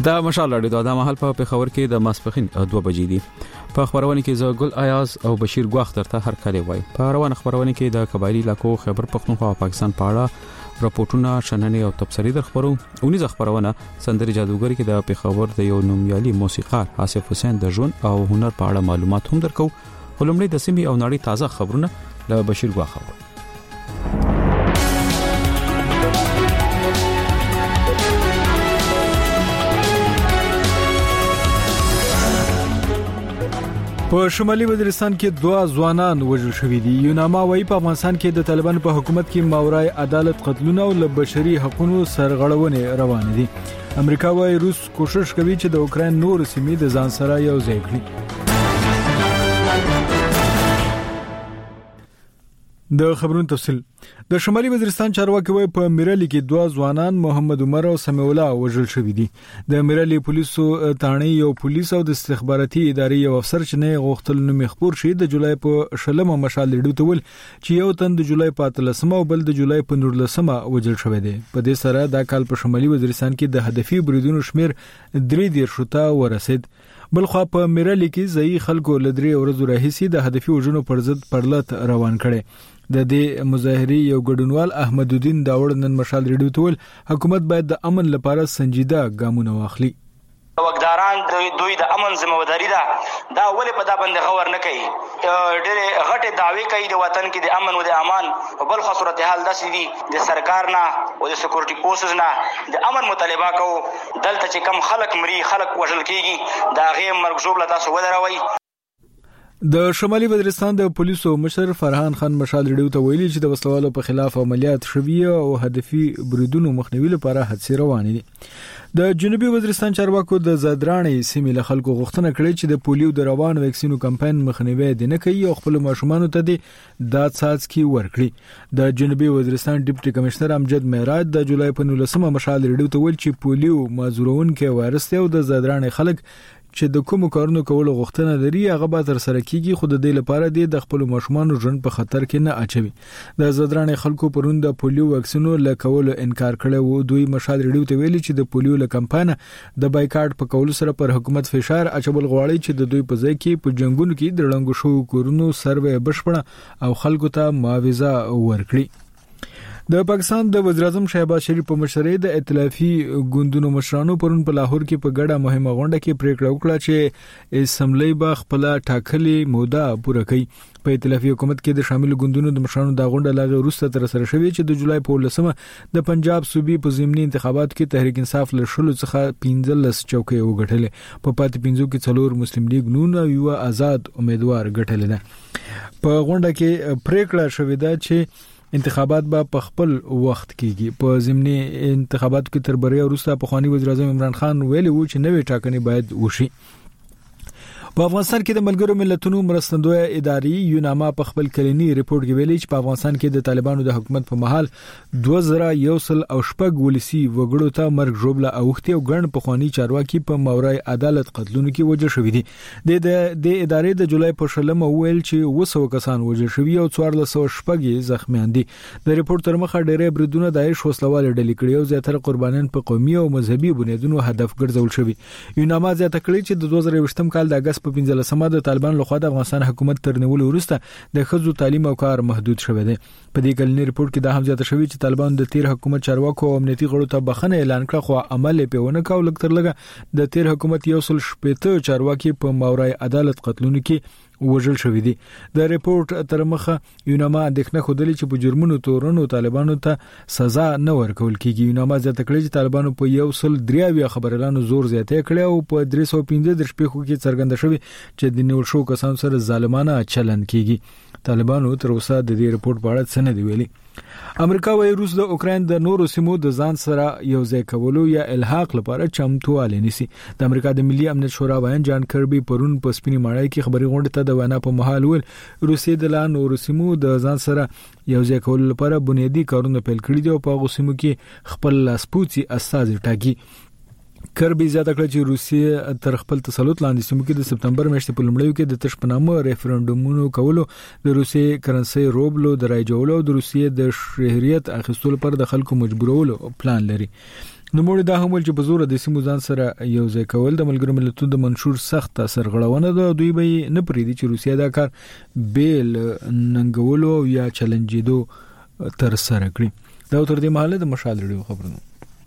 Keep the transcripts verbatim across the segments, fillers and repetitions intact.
دا مشال لري دا مهال په خبر کې د ماسپخین دوه بجې دي. په خبرونه کې زه ګل ایاز او بشیر ګواختر ته هر کله وای. په روان خبرونه کې د قبایلی علاقو خیبر پختونخوا او پاکستان په اړه راپورټونه شننې او تبصرې در خبرو. اونیز خبرونه سندري جادوګر کې د پیښور د یو نومیالي موسیقار آصف حسین د ژوند او هنر په اړه معلومات هم درکو. ولومړی د سیمې او نړۍ تازه خبرونه له بشیر ګواختر. په شمالي وزیرستان کې دوه ځوانان وژل شوي دي. یوناما وايي په افغانستان کې د طالبانو په حکومت کې ماورای عدالت قتلونه او له بشري حقوقو سرغړونې روان دي. امریکا وايي روس کوشش کوي چې د اوکرين نور سیمې د ځان سره یو ځای کړي. د خبرونو تفصیل. د شمالي وزیرستان چارواکي وايي په میرالي کې دوه ځوانان محمد عمر او سمیع الله وژل شوي دي. د میرالي پولیسو تانړي یو پولیس او د استخباراتي ادارې یو افسر چې نه غوښتل نوم خبر شي د جولای په شلمه مشال لیدو تول چې یو تن د جولای په اتلسمه او بل د جولای په نورلسمه وژل شوی دی. په دې سره دا کال په شمالي وزیرستان کې د هدفي بریدونو شمیر درې دیر شوته ورسید. بلخوا په میرالي کې ځای خلکو لدري ورځو راهیسي د هدفي وژنو پر ضد پرلط روان کړي. د دې مظاهري یو ګډونوال احمد الدین داوړ نن مشال ریډیو تول حکومت باید د امن لپاره سنجیده ګامونه واخلي. وګداران دوی د امن ذمہواری ده دا ولې په دا باندې غور نه کوي. ډېر غټه دعوی کوي د وطن کې د امن او د امان او بل خاص صورتحال داسې دي د سرکار نه او د سکیورټي فورسز نه د امن مطالبه کوو. دلته چې کم خلک مري خلک وژل کیږي دا غي مرګ جوړ تاسو ودروي. د شمالي وزیرستان د پولیسو مشر فرحان خان مشال ریډیو ته ویلي چې د وسلوالو په خلاف عملیات شوي او هدفي بریدونو مخنیوي لپاره هڅې روانې دي. د جنوبي وزیرستان چارواکو د زادرانې سیمې له خلکو غوښتنه کړې چې د پولیو د روان ویکسینو کمپاین مخنیوي د نه کوي او خپل ماشومان ته د دات څاڅکي ورکړي. د جنوبي وزیرستان ډیپټي کمشنر امجد معراج د جولای په نولسمه مشال ریډیو ته ویل چې پولیو مازورونکو وایرس ته او د زادرانې خلک چې د کوم کارونو کولو غوښتنه لري هغه به تر سره کیږي خو د دې لپاره د خپل ماشومان ژوند په خطر کې نه اچوي. د زادرانې خلکو پرون د پولیو واکسینو لکولو انکار کړی وو. دوی مشال ریډیو ته ویلي چې د پولیو له کمپاین د بایکاټ په کولو سره پر حکومت فشار اچول غواړي چې د دوی په ځای کې په جنگونو کې د لړنګو شو کورونو سروې بشپړه او خلکو ته معاوضه ورکړي. د پاکستان د وزیر اعظم شهباز شریف په مشرۍ د ائتلافي ګوندونو مشرانو پرون په لاهور کې په ګډه مهمه غونډه کې پریکړه وکړه چې اسمبلی به خپل ټاکلي موده پوره کړي. په ائتلافي حکومت کې د شامل ګوندونو د مشرانو د غونډه لاغه وروسته تر سره شوې چې د جولای په لسمه د پنجاب صوبې په ضمني انتخاباتو کې تحریک انصاف له شلو څخه پنځلس چوکۍ وګټلې. په پاتې پنځو کې څلور مسلم لیگ نون او یو آزاد امیدوار ګټل دي. په غونډه کې پریکړه شوې ده چې انتخابات به په خپل وخت کېږي. په ضمني انتخاباتو کې تر بریا وروسته په خواني وزیر اعظم عمران خان ویلي وو چې نوې ټاکنې باید وشي. په افغانستان کې د ملګرو ملتونو مرستندوی ادارې یوناما په خپل کلینی ریپورت کې ویلي چې په افغانستان کې د طالبانو د حکومت په مهال دوه زره یو سل او شپږ ولسی وګړو ته مرګ ژوبله اوختي او ګڼ په خواني چارواکي په ماورای عدالت قتلونو کې وژل شوی دي. د د ادارې د جولای په شلمه ویل چې اوه سوه کسان وژل شوی او څوارلس سوه شپږ زخمیان دي. د ریپورت تر مخه ډېرې بریدونه دایښ وسلوال ډلې کړي او زیاتره قربانیان په قومي او مذهبي بنیادونو هدف ګرځول شوی. یوناما زیاته کړي چې د دوه زره یوولسم کال د اگست په پنځلسمه د طالبان لخوا د افغانستان حکومت تر نیولو وروسته د ښځو تعلیم او کار محدود شوی دی. په دې کلنی ریپورت کې دا هم زیاته شوی چې طالبان د تیر حکومت چارواکو او امنیتي غړو ته بخښنه اعلان کړه خو عمل یې پیونه کاوه. لکه تر لږه د تیر حکومت یو سل شپږ چارواکي په ماورای عدالت قتلونو کې وژل شوی دي. د ریپورت تر مخه یوناما اندېښنه خوده چې په جرمونو تورنو طالبانو ته سزا نه ورکول کیږي. یوناما زیاته کړې چې طالبانو په یو سل درې خبرلانو زور زیاتې کړې او په درې سوه پنځه دېرش پیښو کې څرګنده شوی چې د نیول شو کسانو سره ظالمانه چلند کیږي. طالبانو تر اوسه د دې ریپورت په اړه څه نه دی ویلي. امریکا وايي روس د اوکرين د نورو سیمو د ځان سره یو ځای کولو یا الحاق لپاره چمتوالی نیسي. د امریکا د ملي امنیت شورا وایي جان کربي پرون په سپینې ماړی کې خبري غونډه ته د وینا په محل ول روسي د لان نورو سیمو د ځان سره یو ځای کولو لپاره بنیادی کارونه پیل کړي دي او په غوسمو کې خپل لاسپوڅي استازي ټاکي. کربي زیاته کړ چې روسیه تر خپل تسلط لاندې سیمو کې د سپتمبر میاشتې په لومړیو کې د تشپنامه ریفرندومونو کولو د روسیې کرنسي روبلو د رای جوړولو او د روسیې د شهریت اخیستلو پر د خلکو مجبورولو پلان لري. نو موږ دا هم ول چې بزور د سیمو ځان سره یو ځای کول د ملګرو ملتونو د منشور سخت سرغړونه ده. دوی به نه پریدي چې روسیا دا کار بیل ننګولو یا چیلنجیدو تر سره کړی. دا تر دې مهاله د مشال ریډیو خبرونه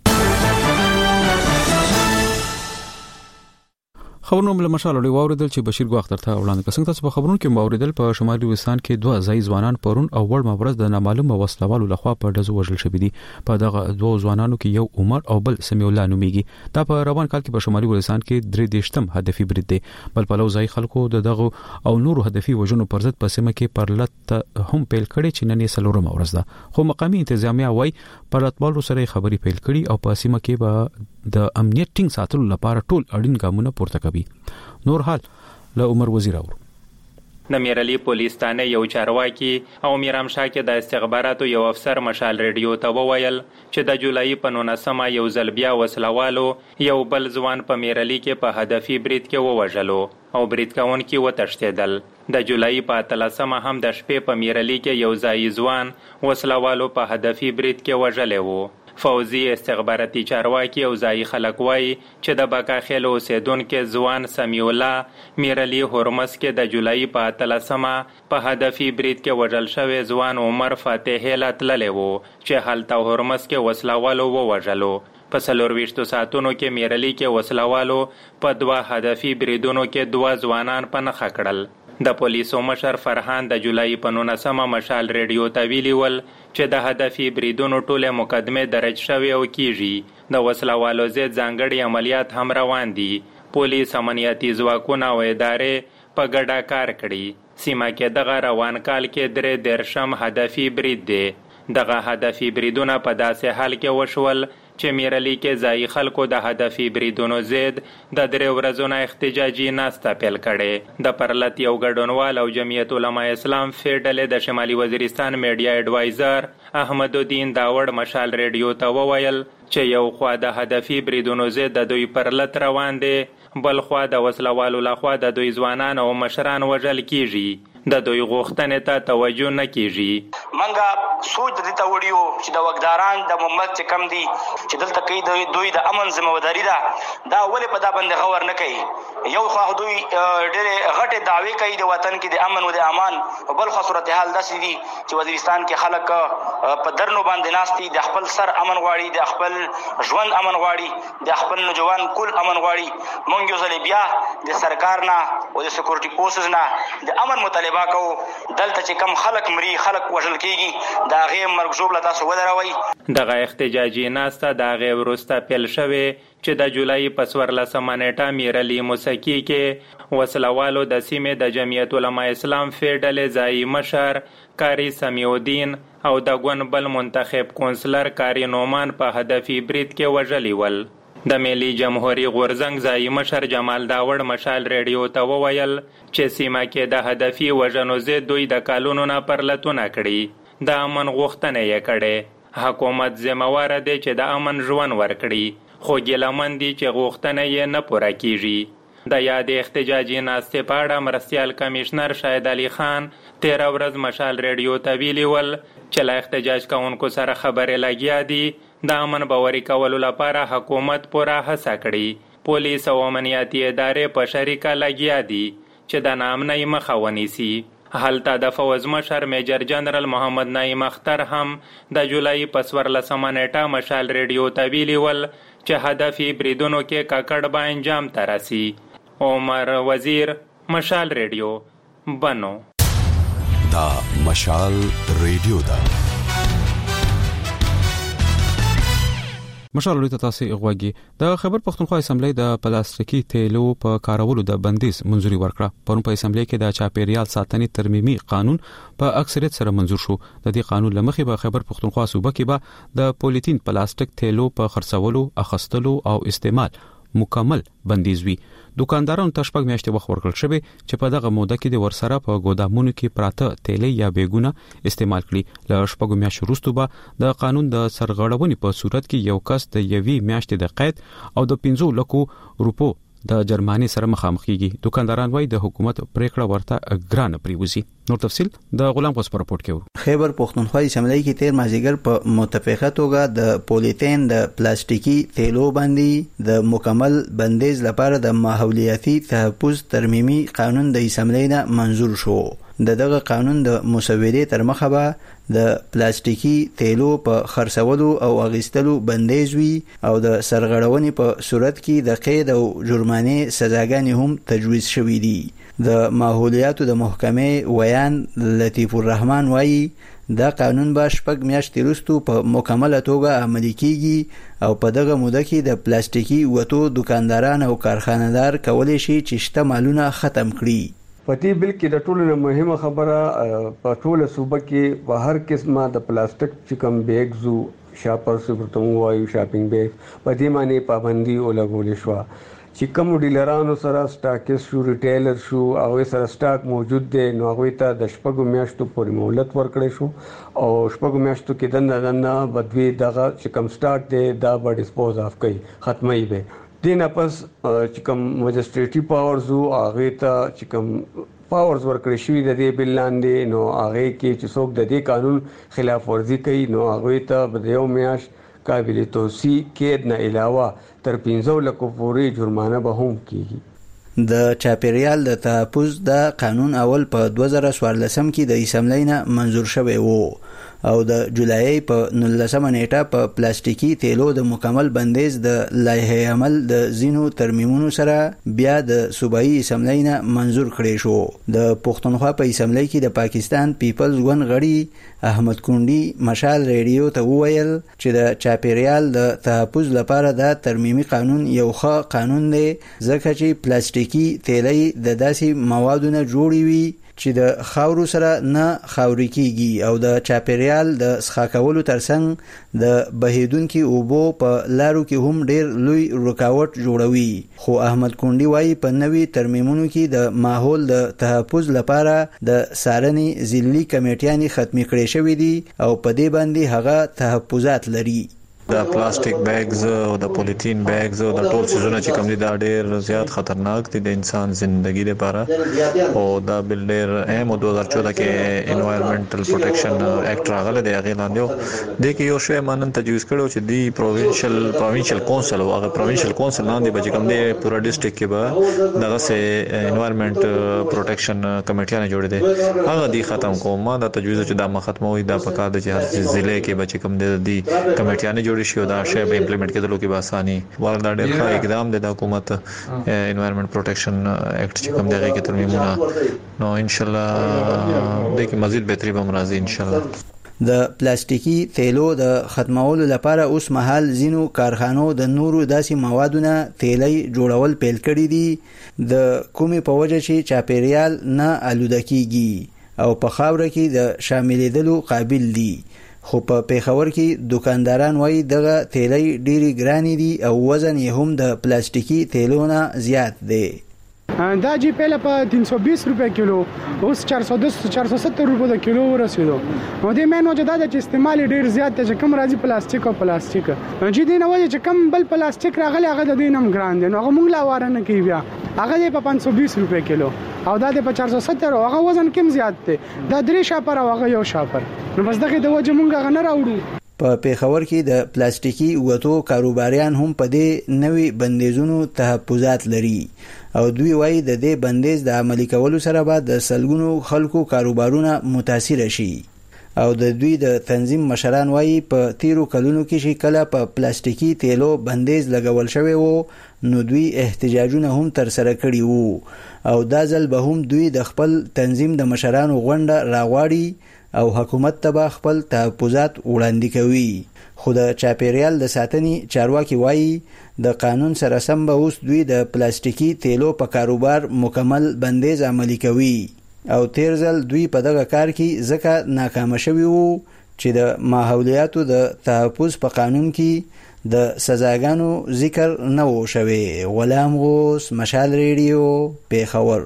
خبرونه مل مشال لري واوریدل چې بشیر ګواختر ته وړاندې کسنګ تاسو په خبرونو کې واوریدل په شمالي وستان کې دوه ځای ځوانان پرون او ور مبرز د نامعلومه وسلوالو لخوا په دزو وژل شوی دي. په دغه دوه ځوانانو کې یو عمر او بل سمیع الله نوميږي. دا په روان کال کې په شمالي وستان کې درې دیشتم هدفي برید دی. بل په لو ځای خلکو د دغه او نورو هدفي وژنو پر ضد په سیمه کې پرلط هم پیل کړي چې نن یې سلورم ورځ ده. خو مقامي انتظامیه وايي پرلطوالو سره خبري پیل کړي او په سیمه کې به د امنیت ټینګ ساتلو لپاره ټول اړین ګامونه پورته کوي. نور حال له عمر وزیر اور د میرلی پولیس تانه یو چارواکي او میرام شاه کې د استخباراتو یو افسر مشال ریډیو ته وویل چې د جولای په نولسمه یو ځل بیا وسلوالو یو بل ځوان په میرلی کې په هدفي برید کې ووژلو او برید کوونکي وتښتېدل. د جولای په اتلسمه هم د شپې په میرلی کې یو ځای ځوان وسلوالو په هدفي برید کې وژلی وو. فوزي استخباراتي چارواکي او ځای خلک وایي چې د بکاخیل اوسیدونکو ځوان سمیع الله میرلی هرمز کې د جولای په اتلسمه په هدفي برید کې وژل شوی ځوان عمر فاتح له تللی وو چې هلته هرمز کې وسلوالو ووژلو. په څلورویشتو ساعتونو کې میرلی کې وسلوالو په دوه هدفي بریدونو کې دوه ځوانان په نښه کړل. د پولیسو مشر فرحان د جولای په نولسمه مشال ریډیو ته ویلي ول چې د هدفي بریدونو ټوله مقدمه درج شوی او کیږي. د وسلوالو ضد ځانګړي عملیات هم روان دي. پولیس امنیتي ځواکونه او ادارې په ګډه کار کړي. سیمه کې دغه روان کال کې درې دیرشم هدفي برید دی. دغه هدفي بریدونه په داسې حال کې وشول چې میرلی کې ځای خلکو د هدفي بریدونو ضد د درې ورځو نه احتجاجي ناسته پیل کړې. د پرلط یو ګډونوال او جمعیت علماء اسلام فیډلې د شمالي وزیرستان میډیا ایډوایزر احمد الدین داوړ مشال ریډیو ته وویل چې یو خوا د هدفي بریدونو ضد د دوی پرلط روان دی، بل خوا د وسلوالو لخوا د دوی ځوانان او مشران وژل کیږي. د دوی غوښتنې ته توجه نه کیږي. منګه سوچ د دې ته وړیو چې د وګداران د محمد چې کم دي چې دلته کوي دوی د امن ذمہواری ده، دا ولې په دا باندې غور نه کوي. یو خو دوی ډېرې غټې دعوی کوي د وطن کې د امن او د امان، او بل خو صورتحال داسې دي چې وزیرستان کې خلک په درنو باندې ناست دي، د خپل سر امن غواړي، د خپل ژوند امن غواړي، د خپل نوجوان کل امن غواړي. مونږ یو ځل بیا د سرکار نه او د سکیورټي فورسز نه د امن مطالبه کو. دلته چې کم خلک مري، خلک وژل کیږي، دا غي مرګ ژوبله تاسو ودروي. دغه احتجاجي ناسته د غي ورسته پیل شوه چې د جولای په څوارلسمه نیټه میرلی موسکی کې وسلوالو د سیمې د جمعیت علماء اسلام فیډلې ځای مشر کاری سمیع الدین او د ګون بل منتخب کونسلر کاری نومان په هدفي برید کې وژلي ول. د ملي جمهوریت غورزنګ ځای مشر جمال داوړ مشال ریډیو ته وویل چې سیمه کې د هدفي وژنو ضد دوی د کالونو نه پرلطونه کړي، د امن غوښتنه یې کړې. حکومت ذمہوار دی چې د امن ژوند ورکړي، خو ګیلمن دي چې غوښتنه یې نه پوره کیږي. د یاد احتجاجي ناستې په اړه مرستیال کمشنر شاهد علي خان تیره ورځ مشال ریډیو ته ویلي ول چې له احتجاج کوونکو سره خبرې لګیا دي، د امن باوري کولو لپاره حکومت پوره هڅه کړي. پولیس او امنیتي ادارې په شریکه لګیا دي چې د ناامنۍ مخه ونیسي. هلته د فوز مشر میجر جنرال محمد نعیم اختر هم د جولای په څوارلسمه نیټه مشال ریډیو ته ویلي ول چې هدفي بریدونو کې ککړ به انجام ته رسي. عمر وزیر، مشال ریډیو، بنو. دا مشال ریډیو دا مشال ریډیو تاسو غوږی. د خبر پښتونخوا اسمبلی د پلاستیکي تیلو په کارولو د بندیز منځوري ورکړه. پرون په اسمبلی کې د چاپیریال ساتنې ترمیمي قانون په اکثریت سره منظور شو. د دې قانون لمخې به خبر پښتونخوا صوبه کې به د پولیتین پلاستیک تیلو په خرڅولو، اخستلو او استعمال مکمل بندیز وي. دکاندارانو ته شپږ میاشتې وخت ورکړل شوی چې په دغه موده کې د ورسره په ګودامونو کې پراته تیلې یا بیګونه استعمال کړي. له شپږو میاشتو وروسته به د قانون د سرغړونې په صورت کې یو کس د یوې میاشتې د قید او د پنځو لکو روپو د جرماني سره مخامخ کیږي. دکانداران وایي د حکومت پریکړه ورته ګران پریوزي. نور تفصيل د غلام قص پر رپورت کې. خیبر پختونخوا اسمبلی کې تیر مازیګر په متفقه توګه د پولیتین د پلاستیکي تیلو باندې د مکمل بندیز لپاره د ماحولیاتي تحفظ ترمیمي قانون د اسمبلی نه منزور شو. د دغه قانون د مسودې تر مخه به د پلاستیکي تیلو په خرڅولو او اغیستلو بندیز وي او د سرغړونې په صورت کې د قید او جرمانې سزاګانې هم تجویز شوې دي. د ماحولیاتو د محکمې ویان لطیف الرحمن وایي دا قانون به شپږ میاشتې وروسته په مکمله توګه عملي کیږي او په دغه موده کې د پلاستیکي وټو دکانداران او کارخانه‌دار کولی شي چې شته مالونه ختم کړي. په دې بل کې د ټولو مهمه خبره په ټوله صوبه کې په هر قسمه د پلاستیک چې کوم بیگزو شاپر سپورتم وایو شاپینګ بیگ په دې باندې پابندي ولګول شو چې کوم ډیلرانو سره سٹاکس شو ریټیلر شو او سره سٹاک موجود دی نو هغه ته د شپږو میاشتو پورې مهلت ورکړی شو او شپږو میاشتو کې دنه دنه بدوی دغه چې کوم سٹاک دی دا به ډیسپوز اف کوي ختمي به دینه پس چې کوم مجسټریټي پاورز او هغه ته چې کوم پاورز ورکړی شوی د دې بل لاندې نو هغه کې چې څوک د دې قانون خلاف ورزي کوي نو هغه ته به یو میاش قابل توسیع کې نه علاوه تر پنځه لکو پورې جرمانه به هم کیږي. د چاپیریال د تحفظ د قانون اول په دوه زره څوارلسم کې د اسمبلی نه منزور شوی وو او د جولای په نولسمه نیټه په پلاستیکي تیلو د مکمل بندیز د لایحه عمل د زینو ترمیمونو سره بیا د صوبایي اسمبلی نه منزور کړی شو. د پښتونخوا په اسمبلی کې د پاکستان پیپلز ګوند غړي احمد کونډي مشال ریډیو ته وویل چې د چاپیریال د تحفظ لپاره د ترمیمي قانون یو ښه قانون دی ځکه چې پلاستیکي تیلي د داسې موادو نه جوړي وي چې د خاورو سره نه خاوري کیږي او د چاپیریال د څخه کولو ترڅنګ د بهیدونکو اوبو په لارو کې هم ډیر لوی رکاوټ جوړوي. خو احمد کونډي وایي په نوي ترمیمونو کې د ماحول د تحفظ لپاره د سارنې ضلعي کمیټیانې ختمي کړې شوې دي او په دې باندې هغه تحفظات لري. د پلاستیک بیگز او د پولیتین بیگز او د ټول سيزونه چې کوم دي دا ډېر زیات خطرناک دي د انسان ژوندۍ لپاره او دا بل ډېر اهم دوه هزار چودہ کې انوایرنمنټل پروټیکشن اکټ راغله دی هغه لاندې د کې یو شی مانن تجویز کړو چې دی پروینشل پروینشل کونسل او هغه پروینشل کونسل لاندې به کوم دی پورا ډیسټریکټ کې به دغه سه انوایرنمنټ پروټیکشن کمیټیانه جوړې دي هغه دی ختم کوم ما دا تجویز چې دا ختموي دا پکار دي چې هر ضلع کې به کوم دی کمیټیانه جوړ شي دا شی به امپلیمنٹ کېدلو کې به اساني وردا ډېر ښه اقدام دی د حکومت انوایرنمنت پروټیکشن اکټ چې کوم دغه کې ترمیمونه نو ان شاء الله د کې مزید بهتري به مرضی ان شاء الله. د پلاستیکي تیلو د ختمولو لپاره اوس مهال زینو کارخانو د نورو داسې موادونه تیلي جوړول پیل کړي دي د کومې په وجه چې چاپیریال نه آلوده کیږي او په خاوره کې د شاملېدلو قابل دي. خو په پیښور کې دکانداران وایي دغه تیلي ډېری ګرانې دي او وزن یې هم د پلاستیکي تیلو نه زیات دی. دا جی پہله په تین سو بیس روپے کیلو اوس چار سو دس چار سو ستر روپے د کیلو ورسېدو نو د مینو چې دا د استعمال ډیر زیات دی چې کم راځي پلاستیک او پلاستیک چې دین وایي چې کم بل پلاستیک راغلی هغه د دینم ګران دی نو هغه مونږ لا واره نه کوي بیا هغه په پنځه سو بیس روپے کیلو او دا د چار سو ستر او هغه وزن کم زیات دی دا درې شاپر او هغه یو شاپر نو بس دغه د وجه مونږ غنه راوړو. په پیښور کې د پلاستیکي وټو کاروباریان هم په دې نوي بندیزونو تحفظات لري او دوی وایي د دې بندیز د عملي کولو سره به د سلګونو خلکو کاروبارونه متاثر شي او د دوی د تنظیم مشران وایي په تیرو کلونو کې چې کله په پلاستیکي تیلو بندیز لګول شوی وو نو دوی احتجاجونه هم تر سره کړي وو او دا ځل به هم دوی د خپل تنظیم د مشرانو غونډه راغواړي او حکومت ته خپل تحفظات وړاندې کوي. خو د چاپیریال د ساتنې چارواکي وایي د قانون سره سم به اوس دوی د پلاستیکي تیلو په کاروبار مکمل بندیز عملي کوي او تیر ځل دوی په دغه کار کې ځکه ناکام شوي وو چې د ماحولیاتو د تحفظ په قانون کې د سزاګانو ذکر نه و شوی. غلام غوث مشال ریډیو پیښور.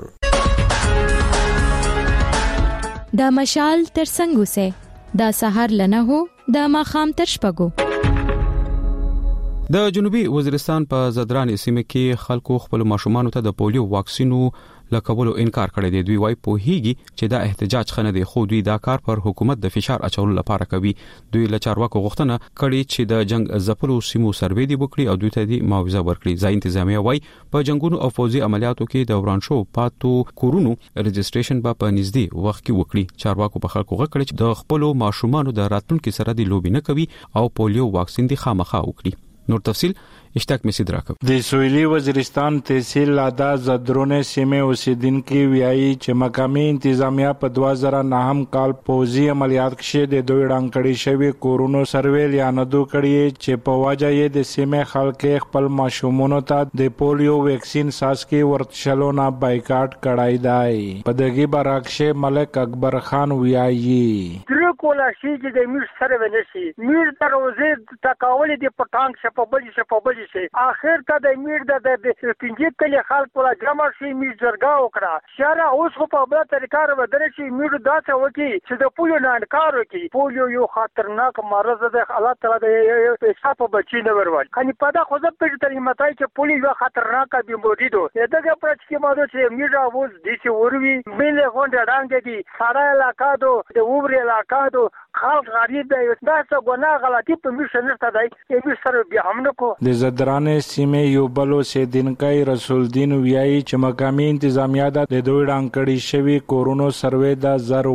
دا مشال تر څنګه سه دا سحر لنه هو دا ماخام تر شپګو د جنوبي وزیرستان په زدران سیمه کې خلکو خپل ماشومان ته د پولیو واکسینو لکولو انکار کړی دی. دوی وايي په هیګي چې دا احتجاج خنه دی، خو دوی دا کار پر حکومت د فشار اچولو لپاره کوي. دوی له چارواکو غوښتنه کړې چې د جنگ ځپلو سیمو سروې دی وکړي او دوی ته دی معاوضه ورکړي. ځای انتظامیه وايي په جنگونو او فوزي عملیاتو کې د ورانشو پاتو کورونو رجستریشن به په نږدې وخت کې وکړي. چارواکو په خلکو غوښتل چې د خپل ماشومان د راتلونکو سره دی لوبي نه کوي او پولیو واکسین دی خامخا وکړي. نور تفصيل اشتاق مسید راکو. د سویلي وزیرستان تحصیل لادا زدرونه سیمه اوسیدونکو ویایي چې مقامي انتظامیه په دوه زره نهم کال پوزي عملیات کې د دوی ډانګړي شوی کورونو سرویل یا ندو کړي چې په واجه یې د سیمه خلک خپل ماشومانو ته د پولیو ویکسین ساسکي ورتشلو نه بایکاټ کړای دی. په دغه برعکس ملک اکبر خان ویایي درو کولا شي چې د میر سرویل شي میر دروازه تکاول دي پټانګ شپبل شپبل اخر ته د میر د پنځه کلی خلک ولا جمع شي میر جرګه وکړه. شارع اوس په بل طریقه ودرې شي میر داسه وکي چې د پولیو نه انکار وکي. پولیو یو خطرناک مرض ده، الله تعالی د حساب بچی نه ورول. کني په دا خو زه په دې متای چې پولیو یو خطرناک بیماری ده. دغه پرچ کې ماده چې میر اوس د څه وروي بل غونډه رانګ دي سارا علاقہ دو د وبر علاقہ دو خلک غریب دی. دا څه ګناه غلطي په میر شنه ته دی چې سره بیا هم نه کو. د زدران سیمه یو بلو سیدنکای رسول دین ویایي چې مقامي انتظامیه د دوی ډانګړي شوی کورونو سروې د زر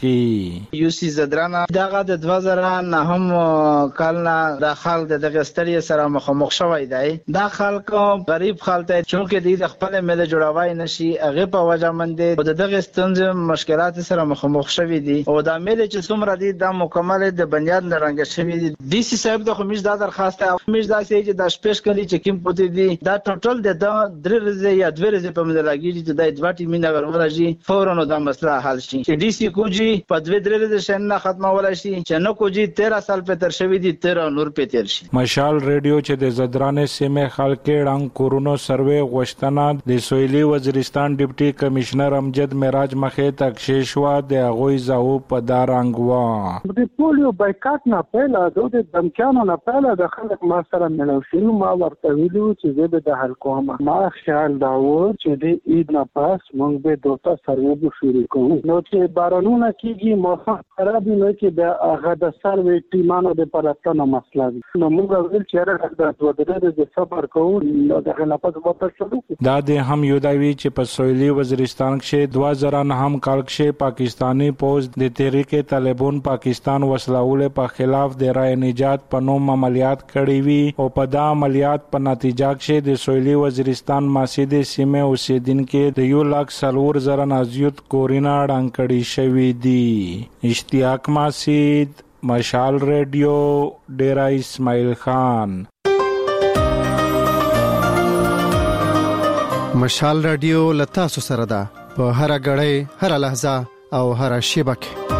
وکي. یو سی زدران دغه د دوه زره نهم کال نه د خلک د دغه ستړي سره مخامخ شوی دی. دا خلک غریب خلک چې د خپل مل جوړوي نشي هغه په وجه مندي او دغه ستونزې مشکلات سره مخامخ شوی دي او د مل چې څومره دي د مکمل د بنیاد لرنګ شوی دي. ډي سي صاحب د خمیش د درخواست خمیش دا چې د شپږ کلی چې کوم پوتې دي دا ټوټل د درې ورځې یا دوه ورځې په مده راګیږي چې د دوه ټیمونه ورورځي فورا نو د مسله حل شي. چې ډي سي کوجی په دوه درې ورځې شنه ختمول شي چې نو کوجی تیرہ سال په تر شوی دي تیرہ نور په تیر شي. مشال ریډیو چې د زدران سیمه خلک ډنګ کورونو سروې غوښتنه د سویلي وزیرستان ډیپټي کمشنر امجد معراج مخه تک شیشوا د غوي زاو په دارنګوا. د پولیو بایکاټ نه پهلا د دمکانو نه پهلا د خلک ما سره ملو شنو ما ورته ویلو چې زه به د حل کوم. ما خیال دا و چې د عید نه پس موږ به دوتا سروې شروع کوو. نو چې بارانونه کیږي موسم خراب نه کې د هغه د سروې ټیمانو د پراتنه مسله وي. نو موږ ول چې راځي د دوه درې د صبر کوو نو دغه نه پس وته شروع. دا د هم یو دا وی چې په سویلي وزیرستان کې دوه زره نهم کال کې پاکستانی پوز د تحریک طالبان پاکستان وسلهول په خلاف د رای نجات په نوم عملیات کړی وی او په دا عملیات په نتیجه کې د سویلي وزیرستان ماسیده سیمه اوسیدونکو د یو لاک سلور زره نازیوت کورینا ډانګړي شوی دی. اشتیاق ماسید مشال ریډیو ډیرا اسماعیل خان. مشال ریډیو لتا سره ده په هر غړې هر لحظه او هر شیبه کې.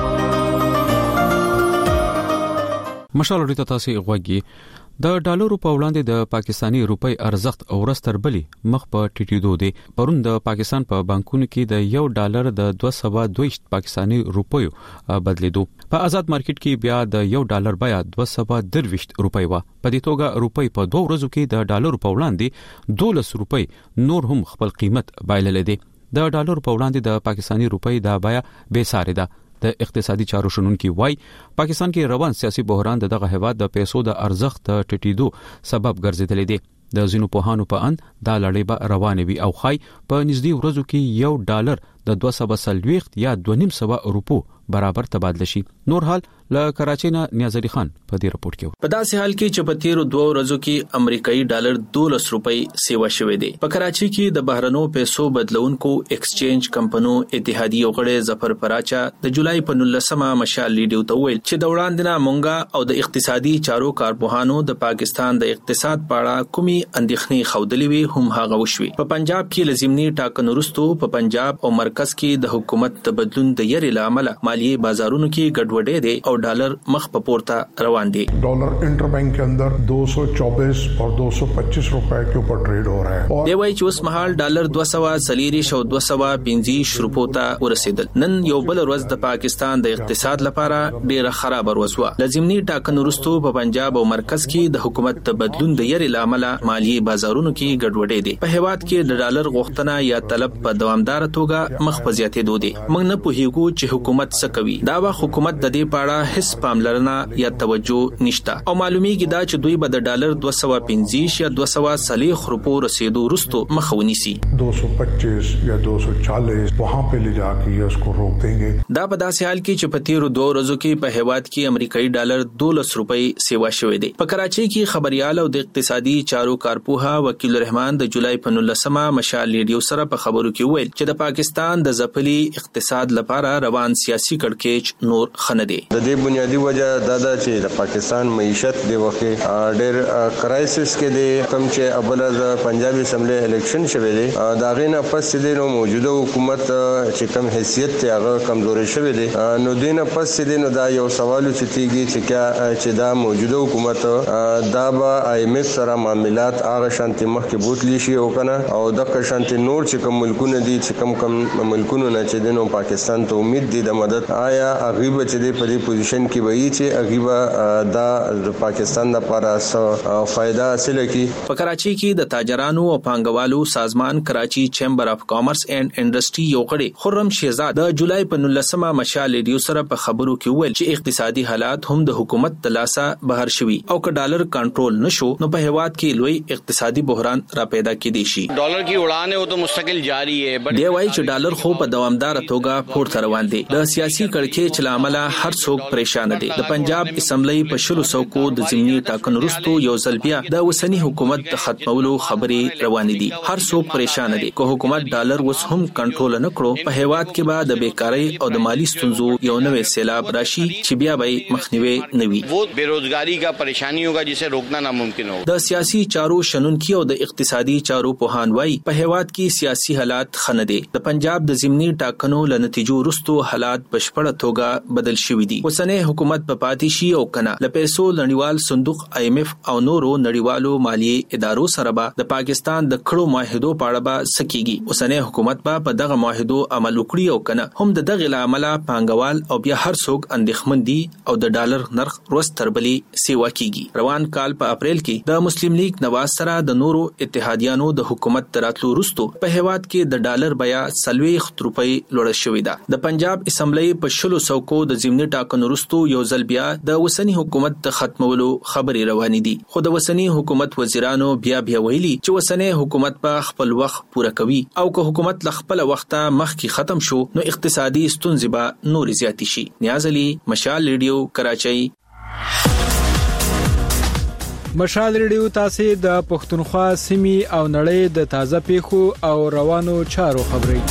مشال ریډیو تاسو غوږی د ډالرو په وړاندې د پاکستانی روپۍ ارزښت اورستر بلی مخ په ټیټېدو دی. پرون د پاکستان په بانکونو کې د یو ډالر د دوه سوه دوه پاکستانی روپیو بدلیدو. په آزاد مارکیټ کې بیا د یو ډالر بیا دوه سوه درویشت روپۍ و. په دې توګه روپۍ په دوه ورځو کې د ډالرو په وړاندې دولس روپۍ نور هم خپل قیمت بایلل دي. د ډالرو په وړاندې د پاکستانی روپۍ د بیا بے ساري ده. د اقتصادي چارو شنونکي وای پاکستان کې روان سیاسي بحران دغه هیواد د پیسو د ارزښت ټیټېدو سبب ګرځیدلی دی. د ځینو پوهانو په اند دا لړۍ به روانه وي او خای په نږدې ورځو کې یو ډالر د دوه سوه څلوېښت یا دوه نیم سوه روپو برابر تبادله شي. نور حال له کراچۍ نه نیاز علي خان په دې رپورت کې. په داسې حال کې چې په تیرو دوه ورځو کې امریکایي ډالر دولس روپۍ سیوا شوی دی. په کراچۍ کې د بهرنو پیسو بدلونکو ایکسچینج کمپنیو اتحادیې غړي ظفر پراچا د جولای په نولسمه مشال لیډیو ته ویل چې د وړاندې نه مونږه او د اقتصادي چارو کارپوهانو د پاکستان د اقتصاد په اړه کومي اندېښنې خودلې وي هم هغه وشوي. په پنجاب کې لزمنی ټاکنو وروسته په پنجاب او مرکز کې د حکومت د بدلون د یری لامل مالیه بازارونو کې ګډوډي دي او ډالر مخ په پورته روان دي. Dollar interbank के अंदर दो सौ चौबीस और दो सौ पच्चीस रुपए के ऊपर ट्रेड हो रहा है. دی وایي چې اوس مهال ډالر دوه سوه څلوېښت او دوه سوه پنځه روپو ته ورسېدل. نن یو بل ورځ د پاکستان د اقتصاد لپاره ډیره خراب ورځ و. لازمنی ټاکنو وروسته په پنجاب او مرکز کې د حکومت د بدلون د یری لامل مالیه بازارونو کې ګډوډي دي. په هیواد کې د ډالر غوښتنه یا طلب په دوامدار توګه مخ په زیاتېدو دي. موږ نه پوهیږو چې حکومت څه کوي. دا و حکومت د دې پاړه هیڅ پاملرنه یا توجه نشته او معلومیږي دا چې دوی به د ډالر دوه سوه پنځه یا دوه سوه څلوېښت روپو رسیدو وروسته مخ ونیسي. दो सौ पच्चीस या दो सौ चालीस वहां पे ले जाके ये उसको रोक देंगे. دا په داسې حال کې چې په تیرو دوه ورځو کې په هیواد کې امریکایي ډالر دولس روپۍ سیوا شوې دي. په کراچۍ کې خبريال او د اقتصادي چارو کارپوها وکیل الرحمن د جولای په نولسمه مشال ریډیو سره په خبرو کې ویل چې د پاکستان د ځپلي اقتصاد لپاره روان سیاسي کړکېچ نور خنه دي. د دې بنیادی وجہ دا ده چې د پاکستان معیشت د وخت ډېر کرایسس کې دی. کوم چې اول د پنجاب اسمبلی الیکشن شوه دی دا غینه پس د نو موجوده حکومت چې کم حیثیت ته هغه کمزوري شوه دی. نو دینه پس د نو دا یو سوال چې تیږي چې کیا چې دا موجوده حکومت دا به آی ایم ایف سره معاملات هغه شانتي مخ کې بوتلی شي او کنه او د شانتي نور چې کوم ملکونه دي چې کم کم ملکونه نه چې دنو پاکستان ته امید دي د مدد آیا غیبه چې دی په دې پوزیشن کې وایي چې غیبه دا د پاکستان لپاره څه فائدہ حاصل کی. په کراچۍ کې د تاجرانو او پانګوالو سازمان کراچي چیمبر اف کامرس اینڈ انډستری یو غړي خرم شهزاد د جولای په نولسمه مشال ریډیو سره په خبرو کې ویل چې اقتصادي حالات هم د حکومت د لاسه بهر شوي او که ډالر کنټرول نشو نو په هیواد کې لوی اقتصادي بحران را پیدا کېدی شي. ډالر کی اڑان ہے وہ تو مستقل جاری ہے. دی وایي چې ډالر خو په دوامدار توګه پورته روان دي. د سیاسي کړکېچ لامل هر څوک پریشان دي. د پنجاب اسمبلی په شلو سوکو د ضمني ټاکنو وروسته یو ځل بیا د اوسنی حکومت د ختمولو خبرې روان دي. هر څوک پریشان دي. که حکومت ډالر وس هم کنټرول نه کړو په هیواد کې به د بیکاری او د مالی ستونزو یو نوې سیلاب راشي چې بیا به مخنیوي نه وي. وہ بیروزګاری کا پریشانیوں کا جسے روکنا ناممکن ہو. د سیاسي چارو شنونکي او د اقتصادي چارو پوهان وایي په هیواد کې سیاسي حالات خنه دي. د پنجاب د ضمني ټاکنو له نتیجو وروسته حالات بشپړه توګه بدل شوي دي. اوسنۍ حکومت په پاتې شي او کنه له پیسو نړیوال صندوق آی ایم ایف او نورو نړیوالو مالی ادارو سره به د پاکستان د کړو معاهدو په اړه به سکیږي. اوسنۍ حکومت به په دغه معاهدو عمل وکړي او کنه هم د دغه لامل پانګوال او بیا هر څوک اندېښمن دي او د ډالر نرخ روز تر بلې سیوا کیږي. روان کال په اپریل کې د مسلم لیگ نواز سره د نورو اتحادیانو د حکومت تراتلو وروسته په هیواد کې د ډالر بیا څلوېښت روپۍ لوړه شوې ده. د پنجاب اسمبلی په شلو سوکو د ضمني ټاکنو وروسته یو ځل بیا د اوسنی حکومت د ختمولو خبرې روانې دي. خو د اوسنی حکومت وزیرانو بیا بیا ویلي چې اوسنی حکومت په خپل وخت پوره کوي او که حکومت ل خپل وخته مخکې ختم شو نو اقتصادي ستونزې به نور زیاتې شي. نیاز علي، مشال ریډیو، کراچۍ. مشال ریډیو تاسو د پښتونخوا سیمې او نړۍ د تازه پیښو او روانو چارو خبري.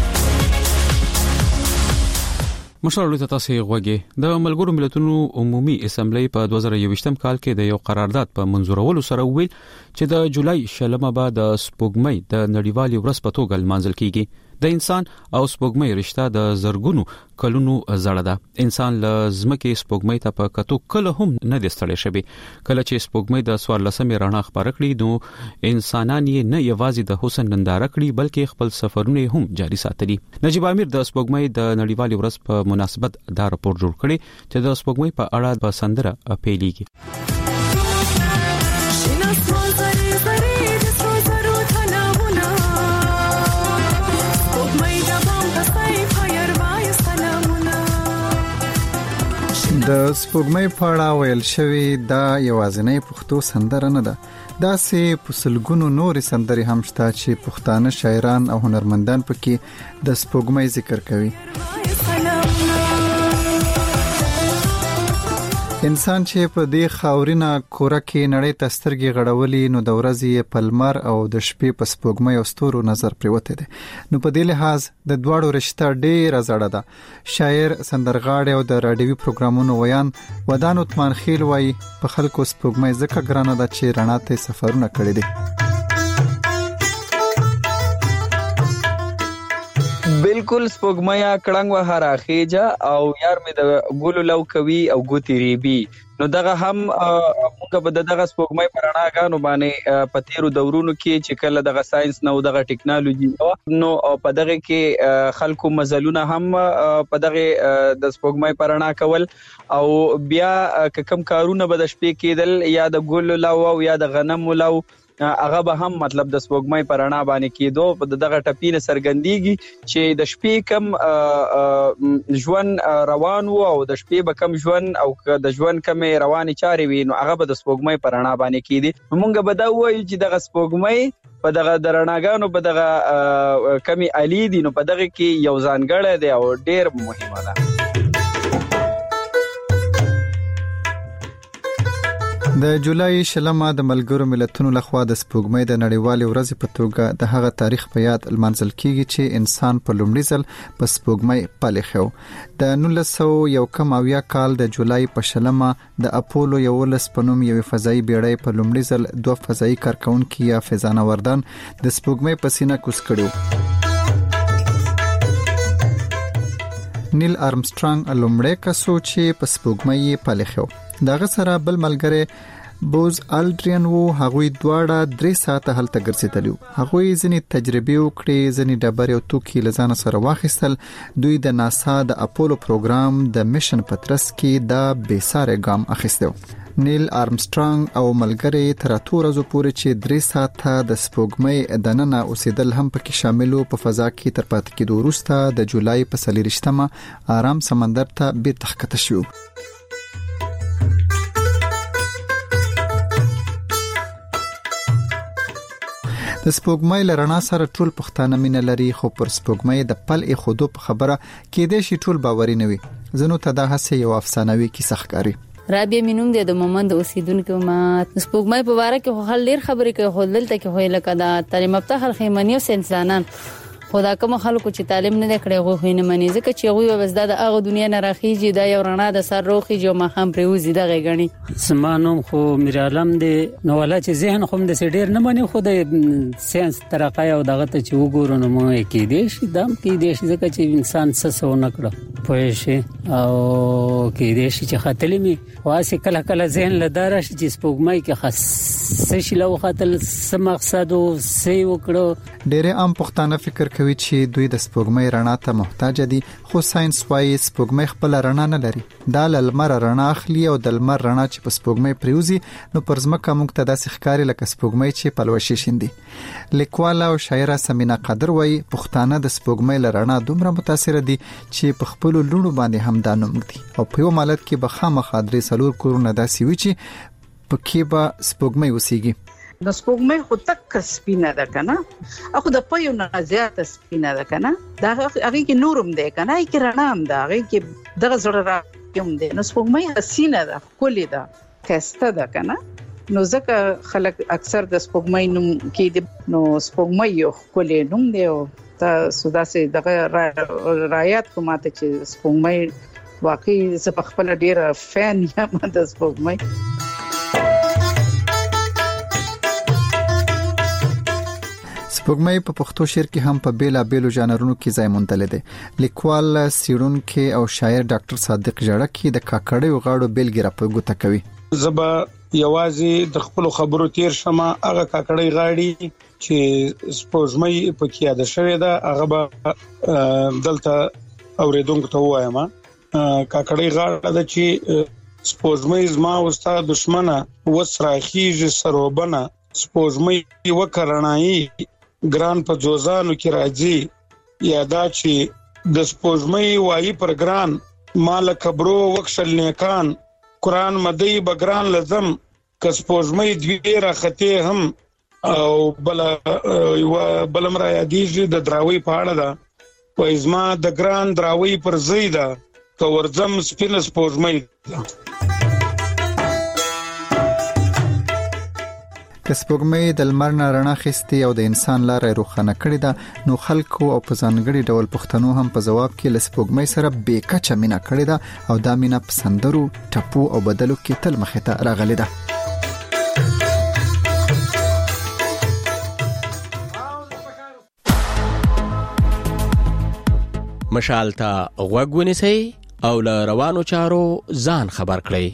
مشال ریډیو تاسو غوږی د ملګرو ملتونو عمومي اسمبلی په دوه زره یوویشتم کال کې د یو قرارداد په منزورولو سره ویل چې د جولای شلمه بعد د سپوږمۍ د نړیوالې ورځ په توګه لمانځل کیږي. د انسان او سپوږمۍ رشتہ د زرګونو کلونو زړه ده. انسان له ځمکې سپوږمۍ ته په کتو کله هم نه دی ستړی شوی. کله چې سپوږمۍ د څوارلسمې رڼا خپاره کړي نو انسانان یې نه یوازې د حسن ننداره کړي بلکې خپل سفرونه هم جاري ساتلي. نجیب امیر د سپوږمۍ د نړیوالې ورځ په مناسبت دا راپور جوړ کړي چې د سپوږمۍ په اړه په سندره پیلېږي. د سپوږمۍ په اړه ویل شوی دا یوازینۍ پښتو سندره نه ده. دا سه په سلګونو نور سندرې هم شته چې پښتانه شاعران او هنرمندان پکې د سپوږمۍ ذکر کوي. انسان چې په دې خاورینه کوره کې نړۍ ته سترګې غړولې نو د ورځې په لمر او د شپې په سپوږمۍ او ستورو نظر پریوته دي. نو په دې لحاظ د دواړو رشتہ ډېر زړه ده. شاعر، سندرغاړی او د رادیوي پروګرامونو ویان ودان عثمان خیل وایي په خلکو سپوږمۍ ځکه ګرانه ده چې رڼا ته سفرونه کړي دي. بالکل سپوږمیا کړنګ وه راخېجا او یار مې د ګولو لو کوي او ګوتی ریبي نو دغه هم موږ به دغه سپوږمۍ پراناګانو باندې په تیرو دورونو کې چې کله دغه ساينس نو دغه ټیکنالوژي نو په دغه کې خلکو مزلونه هم په دغه د سپوږمۍ پرانا کول او بیا کوم کارونه به د شپې کېدل یا د ګولو لو او یا د غنم لو هغه به هم مطلب د سپوږمۍ پرانا باندې کېدو په دغه ټپینه سرګندېږي چې د شپې کم ژوند روان وو او د شپې به کم ژوند او د ژوند کم رواني چاري وي نو هغه به د سپوږمۍ پرانا باندې کېدي مونږ به دا وایو چې دغه سپوږمۍ په دغه درناګانو په دغه کمی علي دي نو په دغه کې یو ځانګړی دی او ډیر مهمه ده د جولای شلمه د ملګرو ملتونو لخوا د سپوږمۍ د نړیوالې ورځې په توګه د هغه تاریخ په یاد لمانځل کیږي چې انسان په لومړي ځل په سپوږمۍ پالخو د نولس سوه یو کم اویا کال د جولای په شلمه د اپولو یولس په نوم یو فضایي بیړۍ په لومړي ځل دوه فضایي کارکونکي یا فضانوردان د سپوږمۍ په سینه کوز کړو نیل آرمسترانګ لومړی کسو چې په سپوږمۍ پالخو دغه سره بل ملګری بوز الډرین وو هغوی دواړه درې ساعته هلته ګرځیدل هغوی ځنی تجربه وکړې ځنی ډبر او توکي لزان سره واخیستل دوی د ناسا د اپولو پروګرام د میشن پترس کې د بیساره ګام اخیستو نیل آرمسترانګ او ملګری تر اتو ورځې پورې چې درې ساعته د سپوږمۍ دننه اوسېدل هم پکې شاملو په فضا کې تر پاتې کېدو وروسته د جولای په څلېرویشتمه آرام سمندر ته بیرته ښکته شو د سپوږمۍ لرنا سره ټول پښتانه مینه لري خو پر سپوږمۍ د پل اخودو په خبره کې د شي ټول باوري نه وي زنو ته دا هڅه یو افسانوي کیسه ښکاري رابعه مینوم د مومند اوسیدونکو ما سپوږمۍ په اړه کې خو ډیر خبرې کوي خو دلته کې هوی لکه دا تعلیم یافته خلک خیمنی او انسانان خدا کوم خلکو چې تعلیم نه کړي غو خو نه مني ځکه چې غوي بس د هغه دنیا نه راخیږي دا یو رڼا د سر روخي جو ما هم پروزي دغه غني سمانوم خو میر عالم دی نو ولا چې ذهن خو د سډیر نه مني خو د ساينس ترقای او دغه ته چې وګورو نو مو کې دي شي دم کې دي شي ځکه چې انسان څه سو نه کړو پوه شي او کې دي شي چې خاتلې می واسه کله کله ذهن لدار شي چې سپوږمۍ کې خاص شي لو خاتل سم مقصد او سی وکړو ډېر عام پښتانه فکر کوي چې دوی د سپوږمۍ رڼا ته محتاج دي خو ساينس وايي سپوږمۍ خپل رڼا نه لري دا لمر رڼا اخلي او د لمر رڼا چې په سپوږمۍ پریوزي نو پر ځمکه موږ ته داسې ښکاري لکه سپوږمۍ چې پلوشي شیندي لیکواله او شاعره سمینا قادر وايي پښتانه د سپوږمۍ لرڼا دومره متاثر دي چې په خپل لونو باندې هم دا نوم دي او په یو مالت کې به خامخا درې سلور کورونه داسې وي چې په کې به سپوږمۍ وسیږي د سپوږمۍ خو تک سپینه ده کنه اخو د پيو نه زیات سپینه ده کنه دا هغه کې نورم ده کنه کې رڼا هم ده هغه کې دغه زړه راکوم ده نو سپوږمۍ حسینه ده کلی ده کسته ده کنه نو ځکه خلک اکثر د سپوږمۍ نوم کې نو سپوږمۍ یو کلی نوم دی او تاسو داسې دغه رایات کومه ته چې سپوږمۍ واقعي زه په خپل ډیره فین یم د سپوږمۍ سپوږمۍ په پښتو شعر کې هم په بیلا بیلو ژانرونو کې ځای موندل دي لیکوال سیړونکو او شاعر ډاکټر صادق جړکی د کاکړیو غاړو بیلګې راپګوته کوي زبا یوازې د خپل خبرو تیر شمه هغه کاکړی غاړي چې سپوږمۍ په کې یاد شوی دا هغه به دلته اوریدونکو ته وایم کاکړی غاړه د چې سپوږمۍ زما او استاد دشمنه وسراخیږي سروبنه سپوږمۍ وکرنای ګران په جوزانو کې راځي یادا چې د سپوږمۍ وایي پر ګران مال کبرو وکشل نیکان قران مدی بګران لزم ک سپوږمۍ دوی راخته هم او بل یو بلم را یادیږي د دراوی پاړه دا و ازما د ګران دراوی پر زیدا ک ورزم سپین سپوږمۍ که سپوږمۍ د لمر نه رڼا خستي او د انسان لارې روښانه کړې ده نو خلکو او په ځانګړي ډول پښتنو هم په جواب کې له سپوږمۍ سره بې کچه مینه کړې ده او دا مینه په سندرو ټپو او بدلو کې تل مخې ته راغلې ده مشال ته غوږ ونیسئ او له روانو چارو ځان خبر کړئ.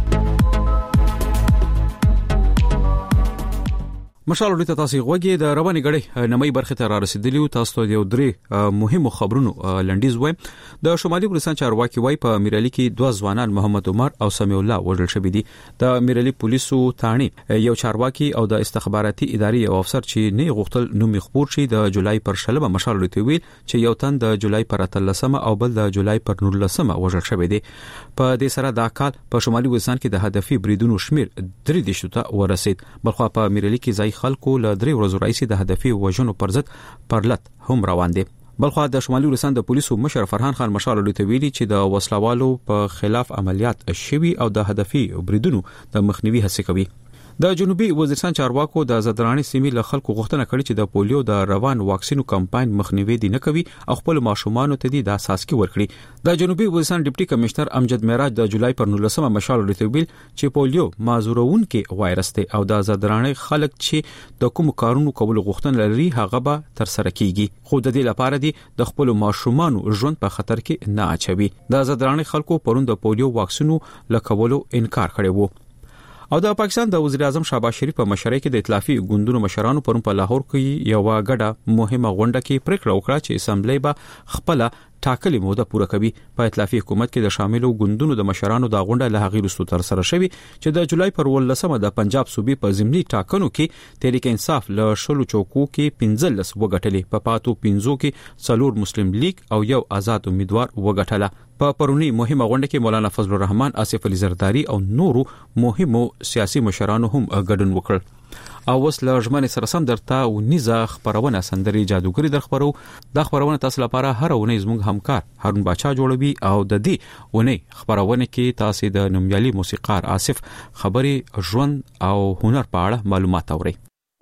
مشال ورته تاسو غوږی د رواني غړي نمای برخه ته را رسیدلی او تاسو ته یو درې مهمو خبرونو لنډیز وایم. د شمالي بلوچستان چارواکي وای په میرالي کې دوه ځوانان محمد عمر او سمیع الله وژل شوی دي. د میرالي پولیسو تانی یو چارواکي او د استخباراتي ادارې یو افسر چې نه غوښتل نوم خبر شي د جولای پر شلمه مشال ورته ویل چې یو تن د جولای پر اتلسمه او بل د جولای پر نولسمه وژل شوی دي. په دې سره دا کال په شمالي بلوچستان کې د هدفي بریدونو شمیر درې دیشو ته ورسید. بلخو په میرالي کې ځای خلکو له درې ورځو راځي د هدفي وژنو پر ضد پرلط هم روان دي. بلخو د شمالي بلوچستان د پولیسو مشر فرحان خان مشال ورته ویلي چې د وسلوالو په خلاف عملیات شوي او د هدفي بریدونو د مخنیوي هڅه کوي. د جنوبي وزیرستان چارواکو د زدرانی سیمې له خلکو غوښتنه کړې چې د پولیو د روان واکسینو کمپاین مخنیوي دي نه کوي او خپل ماشومان ته د اساس کې ورکړي. د جنوبي وزیرستان ډیپټي کمشنر امجد معراج د جولای پر نولسمه مشال ورته ویل چې پولیو مازورون کې وایرس دی او د زدرانی خلک چې د کوم کارونو کول غوښتنه لري هغه به تر سره کیږي خو د دې لپاره دي د خپل ماشومان ژوند په خطر کې نه اچوي. د زدرانی خلکو پروند د پولیو واکسینو لکولو انکار کړی وو. او د پاکستان د وزیر اعظم شهباز شریف په مشرۍ کې د ائتلافي ګوندونو مشرانو پرون په لاهور کې یو غډه مهمه غونډه کې پریکړه وکړه چې اسمبلی به خپل ټاکلي موده پوره کوي. په ائتلافي حکومت کې د شاملو ګوندونو د مشرانو د غونډه له هغې وروسته تر سره شوی چې د جولای پر ولسمه د پنجاب صوبې په ضمني ټاکنو کې تحریک انصاف له شلو چوکو کې پنځلس وګټلې، په پاتو پنځو کې څلور مسلم لیگ او یو آزاد امیدوار وګټله. په پرونی مهمه غونډه کې مولانا فضل الرحمن، آصف علي زرداری او نورو مهمو سیاسي مشرانو هم ګډون وکړ. او وس له ژمنې سره سم درته او نيزه خبرونه سندري جادوګری در خبرو. دا خبرونه تاسو لپاره هر ونې زموږ همکار هارون باچا جوړوي او د دې ونې خبرونه کې تاسو د نومیالي موسیقار آصف خبري ژوند او هنر په اړه معلومات اورئ.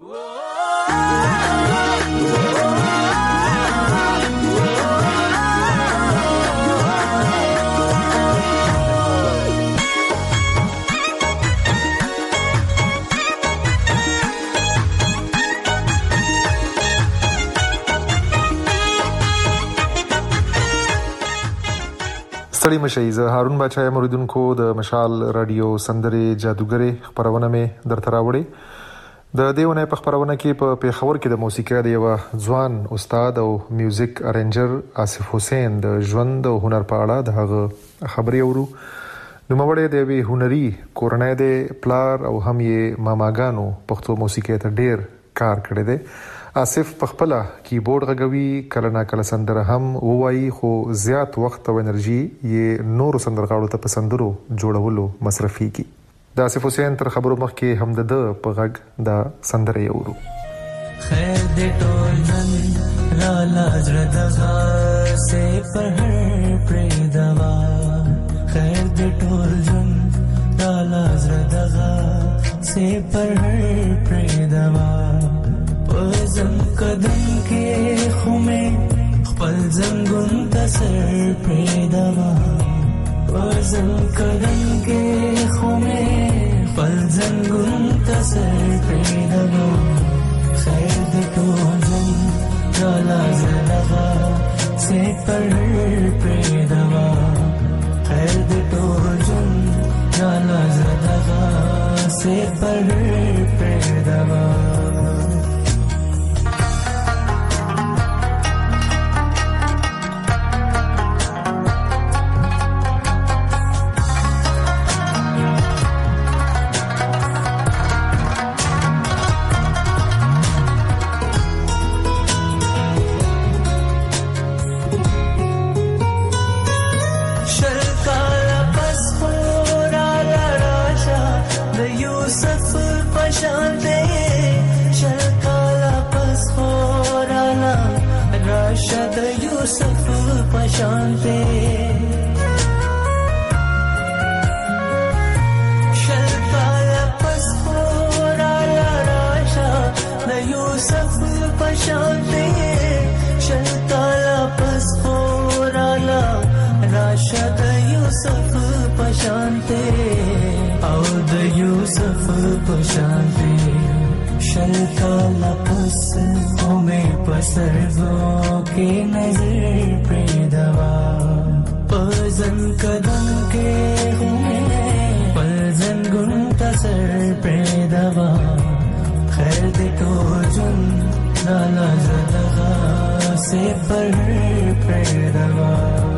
ستړي مشئ. زه هارون باچا یم، اوریدونکو د مشال رادیو سندري جادوګری خبرونه مې درته راوړي. د دې ونې په خبرونه کې په پیښور کې د موسیقي د یو ځوان استاد او میوزیک ارنجر آصف حسین د ژوند او هنر په اړه د هغه خبرې اورو. نوموړی د وی هنري کورنۍ د پلار او هم یې ماماګانو پښتو موسیقي ته ډیر کار کړی دی. آصف په خپل کیبورډ غږوي، کله نا کله سندره هم وایي، خو زیات وخت او انرژي یې نور سندرغاړو ته په سندرو جوړولو مصرفيږي. د آصف حسین تر خبرو مخکې هم د په غږ د سندره یورو. خیر دې ټول نن را لازر دغه سه پر هر پرې دوا، خیر دې ټول نن را لازر دغه سه پر هر پرې دوا. پزم قدم کې خومه خپل زنګون تسر پریدوا، پزم قدم کې خومه خپل زنګون تسر پریدوا. خیر دې ټول جن رالا زلغا سه پر پریدوا، خیر دې ټول جن رالا زلغا سه پر پریدوا. सर्वों के नजर पैदा से पर पैदवा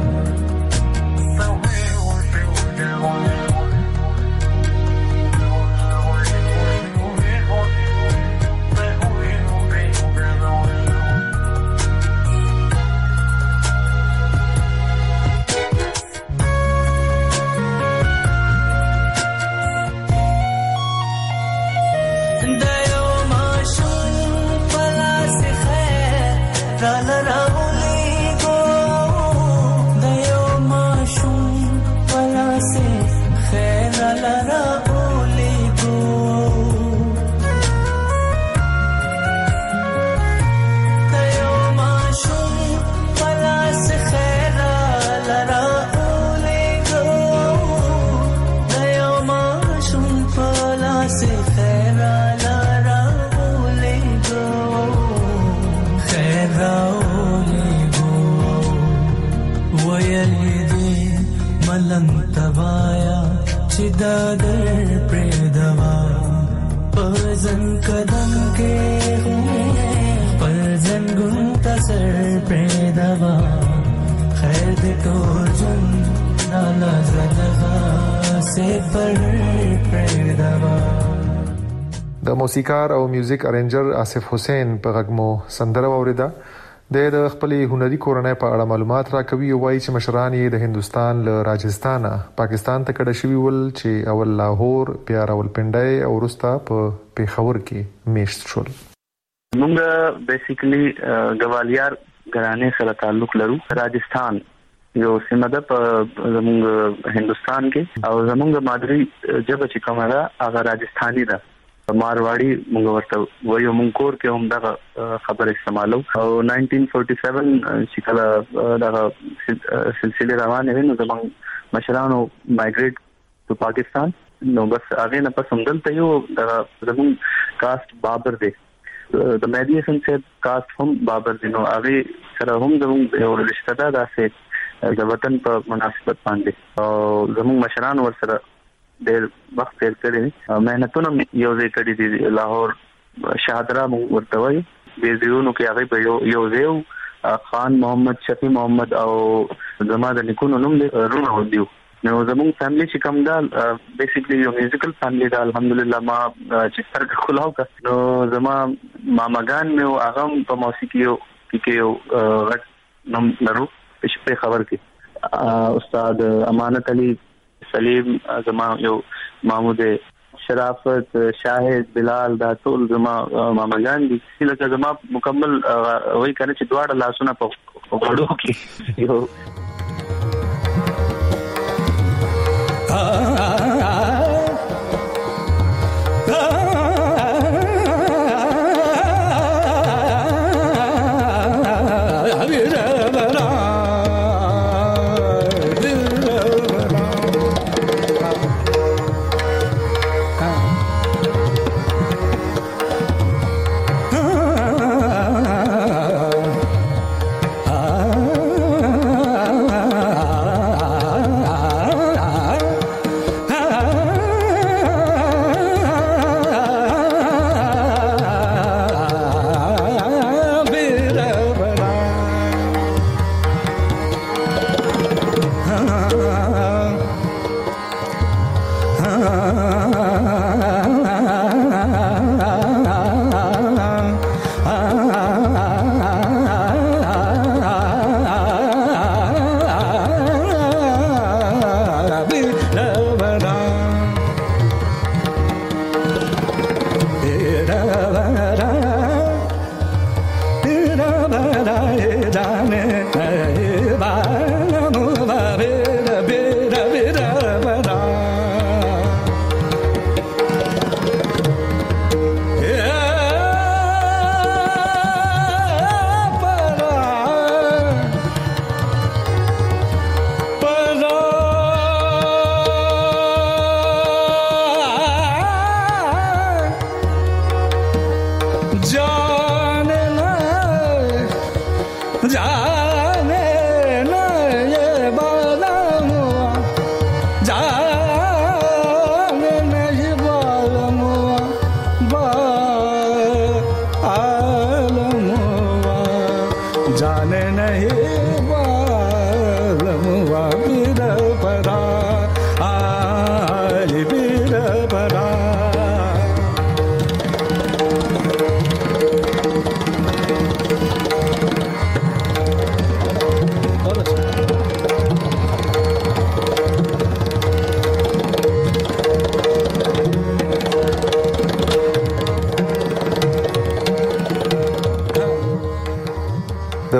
दादर प्रेदवा परजन कदम के परजन गुंता सर प्रेदवा खैर दे टोजन नाला जदवा से पर प्रेदवा د موسیقار او میوزیک ارنجر آصف حسین په غږمو سندره اوریدا د خپلې هنري کورنۍ په اړه معلومات راکوي او وايي چې مشران یې د هندستان له راجستان پاکستان ته کډه شوی ول چې اول لاهور بیا راولپنډي او وروسته په پیښور کې میشت شول. موږ بیسیکلی ګوالیار ګرانې سره تعلق لرو. راجستان یو سیمه ده په زموږ هندستان کې او زموږ مادری ژبه چې کومه ده هغه راجستاني ده. مارواڑی موږ ورته وایو موږ کور کې هم دا خبر استعمالو او نائنټین فورټي سیون چې کله دا سلسله روانه وي نو زموږ مشرانو مایګریټ ټو پاکستان نو بس هغه نه پس هم دلته یو دا زموږ کاست بابر دی د مهدی حسن صاحب کاست هم بابر دی نو هغه سره هم زموږ یو رشتہ ده داسې د وطن په مناسبت باندې او زموږ مشرانو ور سره ډېر وخت تیر کړی مهنتونه یو ځای کړی دي. لاهور شهادرا ورته وایي د دیونو کې هغه په یو یو ځایو خان محمد شفیع محمد او زما د نیکونو نوم دی رونه ودیو. نو زموږ فیملی چې کوم دا بیسیکلی یو میوزیکل فیملی دا الحمدلله ما چې سترګې خلاو کړ نو زما ماماګان مې هغه په موسیقي کې یو غټ نوم لرو په خبر کې استاد امانت علي سلیم زما یو محمود شرافت شاهد بلال دا ټول زما ماماګان دي چې لکه زما مکمل وای کنه چې دواړه لاسونه په وړو کې یو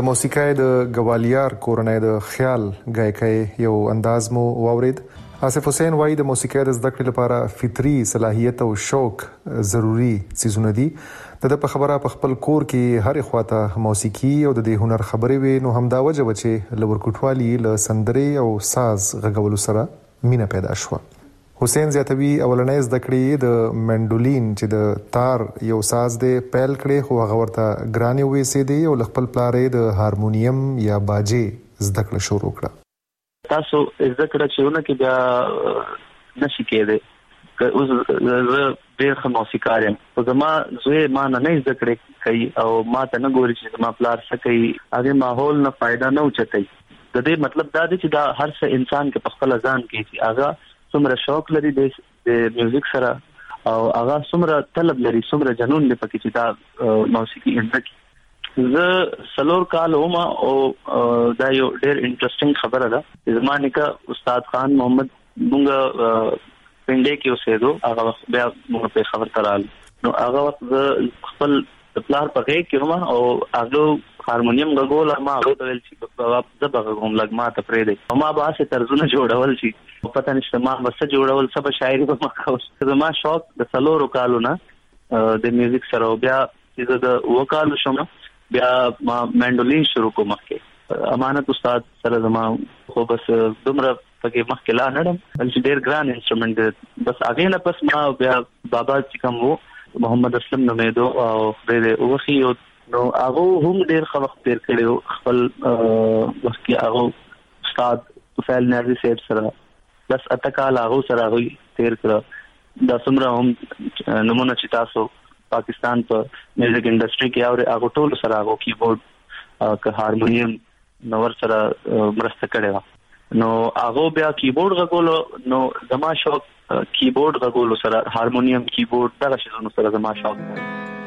د موسیقۍ د ګوالیار کورنۍ د خیال غایکۍ یو انداز مو واورید. آصف حسین وایي د موسیقۍ د زده کړې لپاره فطري صلاحیت او شوق ضروری سيزونه دي. د په خبره په خپل کور کې هر خواته موسیقي او د دې هنر خبرې وي، نو همدا وجه و چې لور کوټوالي له سندرې او ساز غږولو سره مینه پیدا شوه. حسین زیاتوي اولنۍ زده کړې د منډولین چې د تار یو ساز دی پیل کړې، خو هغه ورته ګرانې وېسې دی او خپل پلارې د هارمونیم یا باجې زده کړه شروع کړه. تاسو زده کړه چې ونه کې بیا نشي کېده اوس زه ډېر ښه موسیقار یم، خو زما زوی ما نه نه زده کړې کوي او ما ته نه ګوري چې زما پلار څه کوي، هغې ماحول نه فایده نه اوچتوي. د دې مطلب دا دی چې دا هر څه انسان کې په خپله ځان کې چې هغه څومره شوق لري د میوزیک سره او هغه څومره طلب لري، څومره جنون دی پکې چې دا موسیقي انده کړي. زه څلور کال وم او دا یو ډېر انټرسټینګ خبره ده. زما نیکه استاد خان محمد مونږ پنډې کې اوسېدو، هغه وخت بیا مونږ په خبر ترال نو هغه وخت زه خپل پلار په غېږ کې وم او هغه هارمونیم غږول، ما هغه ته ویل چې بابا زه به غږوم لږ ما ته پرېږدئ. ما به هسې طرزونه جوړول چې پته نشته ما به څه جوړول، څه به شاعري به ما کول. زما شوق د څلورو کالو نه د میوزیک سره او بیا چې زه د اووه کالو شوم بیا ما منډولین شروع کوم. مخکې امانت استاد سره زما خو بس دومره پکې مخکې لا نړم چې ډېر ګران انسټرومنټ دی. بس هغې نه پس ما بیا بابا چې کوم و محمد اسلم نومېدو او خدای دې وبخي، نو هغه هم ډېر ښه وخت تېر کړی خپل وخت کې. هغه استاد طفیل نیازي صاحب سره بس اته کال هغه سره هغوی تېر کړه. دا څومره هم نمونه چې تاسو پاکستان په میوزیک انډسټري کې اورئ هغو ټولو سره هغو کیبورډ که هارمونیم نو ور سره مرسته کړې وه. نو هغه بیا کیبورډ غږولو، نو زما شوق کیبورډ غږولو سره هارمونیم کیبورډ دغه شیزونو سره زما شوق دی.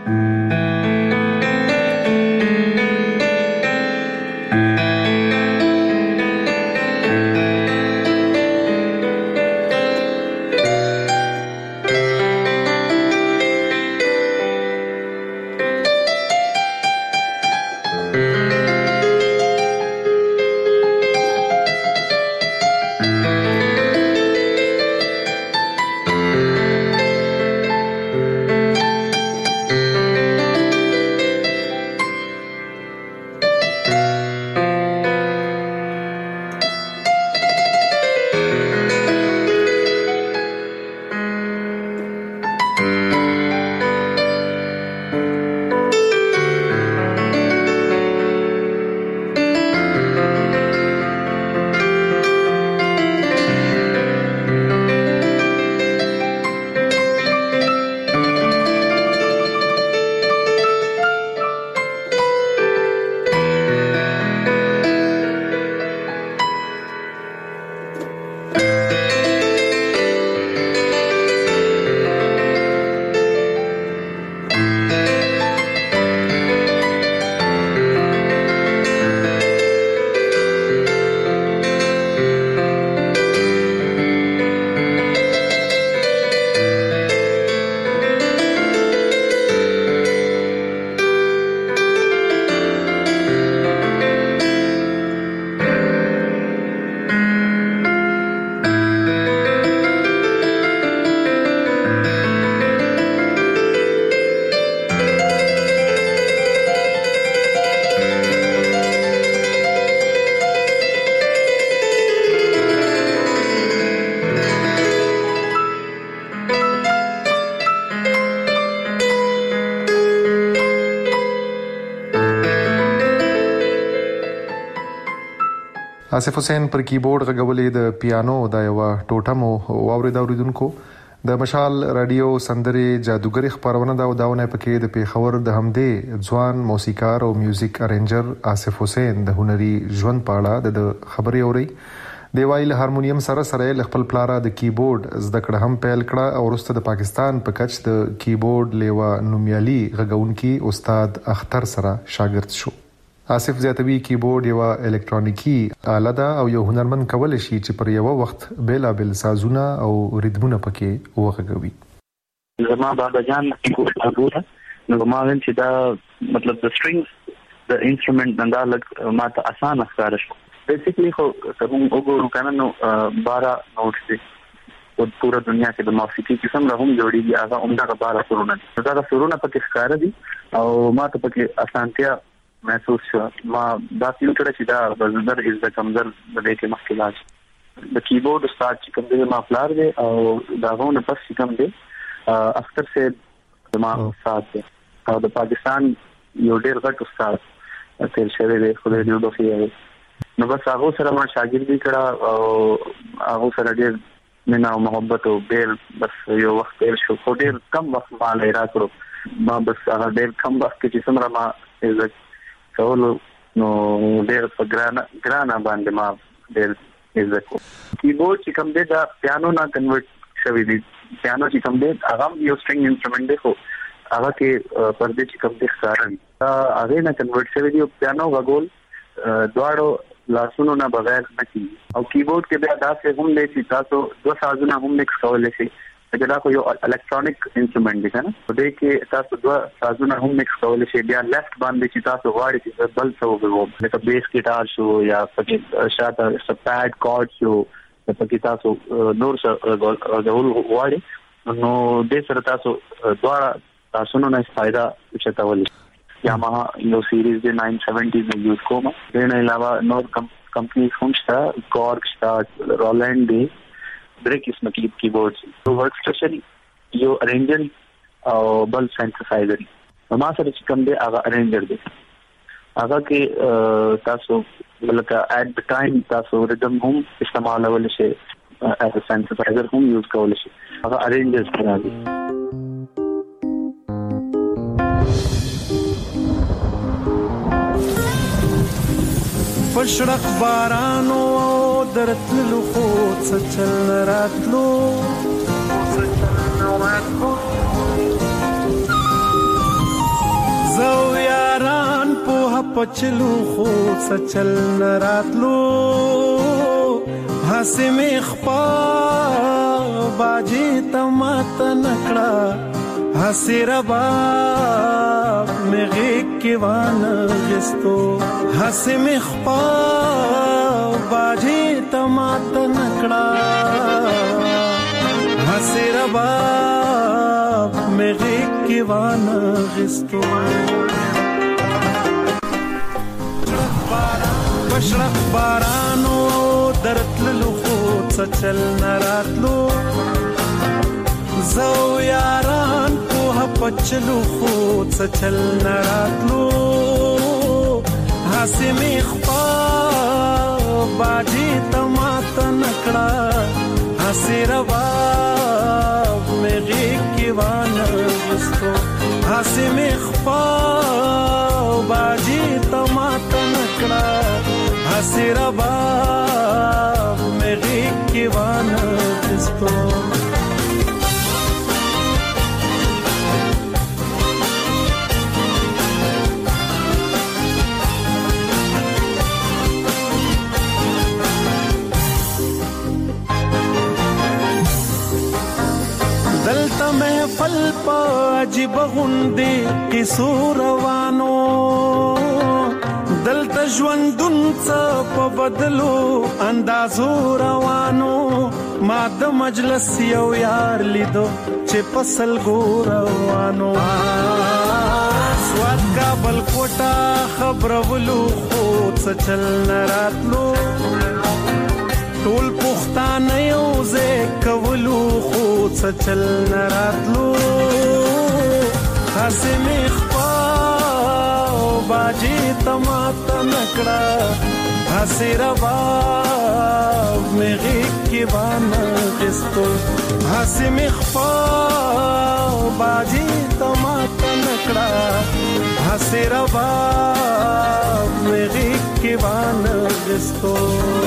آصف حسین پر کیبورډ غږولې د پیانو دا یو ټوټه مو واورید اوریدونکو. د مشال رادیو سندرې جادوګری خبرونه دا وداونه پکې د پیښور د همدې ځوان موسیقار او میوزیک ارینجر آصف حسین د هنري ژوند په اړه د خبرې اوري. دی وایي هارمونیم سره سره خپل پلاره د کیبورډ زده کړه هم پیل کړه او وروسته د پاکستان په کچ د کیبورډ لیوا نومیالي غږونکي استاد اختر سره شاګرد شو. آصف زیاتوي کیبورډ یو الکترونیکی آله ده او یو هنرمند کولای شي چې پر یو وخت بیلابل سازونه او ریتمونه پکې وغږوي. زما بابا جان کیبورډ غږوله، نو ما وین چې دا مطلب د سټرینګز د انسټرومنت نندا لګ ماته اسانه ښکار شو. بیسیکلی خو کوم وګورو کنه نو بارہ نوټس دي او پورا دنیا کې د موسیقي قسم راهم جوړیږي هغه عمده بارہ سرونه دي. دا سرونه پکې ښکار دي او ماته پکې اسانتیا محسوس شو. ما دا فیل کړ چې دا بزدر از د کمزر د دې کې مشکلات. د کیبورډ استاد چې کوم دی ما پلار دی او دا غوونه پس چې کوم دی اختر سے ما استاد دی او د پاکستان یو ډېر غټ استاد تیر شوی دی خو دې یو دوه نو بس هغه سره ما شاګردي کړه او هغه سره ډېر مینا او محبت او ډېر بس یو وخت تیر شو. خو ډېر کم وخت ما لرا کړو. ما بس هغه ډېر کم وخت کې چې څومره ما عزت کولو نو ډېر په ګرانه ګرانه باندې ما ډېر عزت کو. کیبورډ چې کوم دی دا پیانو نه کنورټ شوی دی. پیانو چې کوم دی هغه یو سټرینګ انسټرومنت دی خو هغه کې پردې چې کوم دی ښکاري هغه نه کنورټ شوی دی. پیانو غول دواړو لاسونو نه بغیر نه کیږي او کیبورډ کې بیا داسې هم دی چې تاسو دوه سازونه هم مکس کولی شئ. دا خو یو الکترونیک انسټرومنت دی کنه په دې کې تاسو دوه سازونه هم مکس کولی شئ. بیا لیفت باندې چې تاسو غواړئ چې بل څه وګورئ لکه بیس ګیټار شو یا پکې شاته سپاډ کارډ شو پکې تاسو نور څه غوړ غواړئ نو دې سره تاسو دواړه تاسو نه فائدہ چتاولی. یاماها یو سیریز دی نائن سیونٹی میں یوز کوما. دین علاوہ نور کمپنیز هم شتا کارک شتا رولینڈ دی درې قسم کې کیبورډز تو ورک سټیشن یو ارینجر او بل سینثسایزر. ما سره چې کوم دی هغه ارینجر دی. هغه کې تاسو لکه ایٹ د ټایم تاسو ریدم هم استعمالول شي as a synthesizer هم یوز کول شي. هغه ارینجر سره دی. پشرق بارانو درتلو خو څچل راتلو زو یاران په پچلو خو څچل راتلو حسم خپا باجی تمات نکړه حسیر باب مغی کی وان غستو حسم خپا باجی تمات نکڑا حسیر باب مغی کی وان غستو بشرق بارانو درتلو خود سچل نراتلو زو یاران په پچلو خود سچل نراتلو حسم خپا باجی تمات نکړه حسیر باب مغی کی وان غستو حسم خپا باجی تمات نکړه حسیر باب مغی کی وان غستو. دلتا محفل پا عجیب غندی قصو روانو دلتا ژوندون څه په بدلو اندازو روانو ما د مجلس یو یار لیدو چې پسل ګو روانو سواد کابل کوټه خبرولو خو څه چل نراتلو ټول پښتانه یو ځای کولو خو څه چل نراتلو حسم خپا باجی تمات نکړه حسیر باب مغی کی وان غستو حسم خپا باجی تمات نکړه حسیر باب مغی کی وان غستو.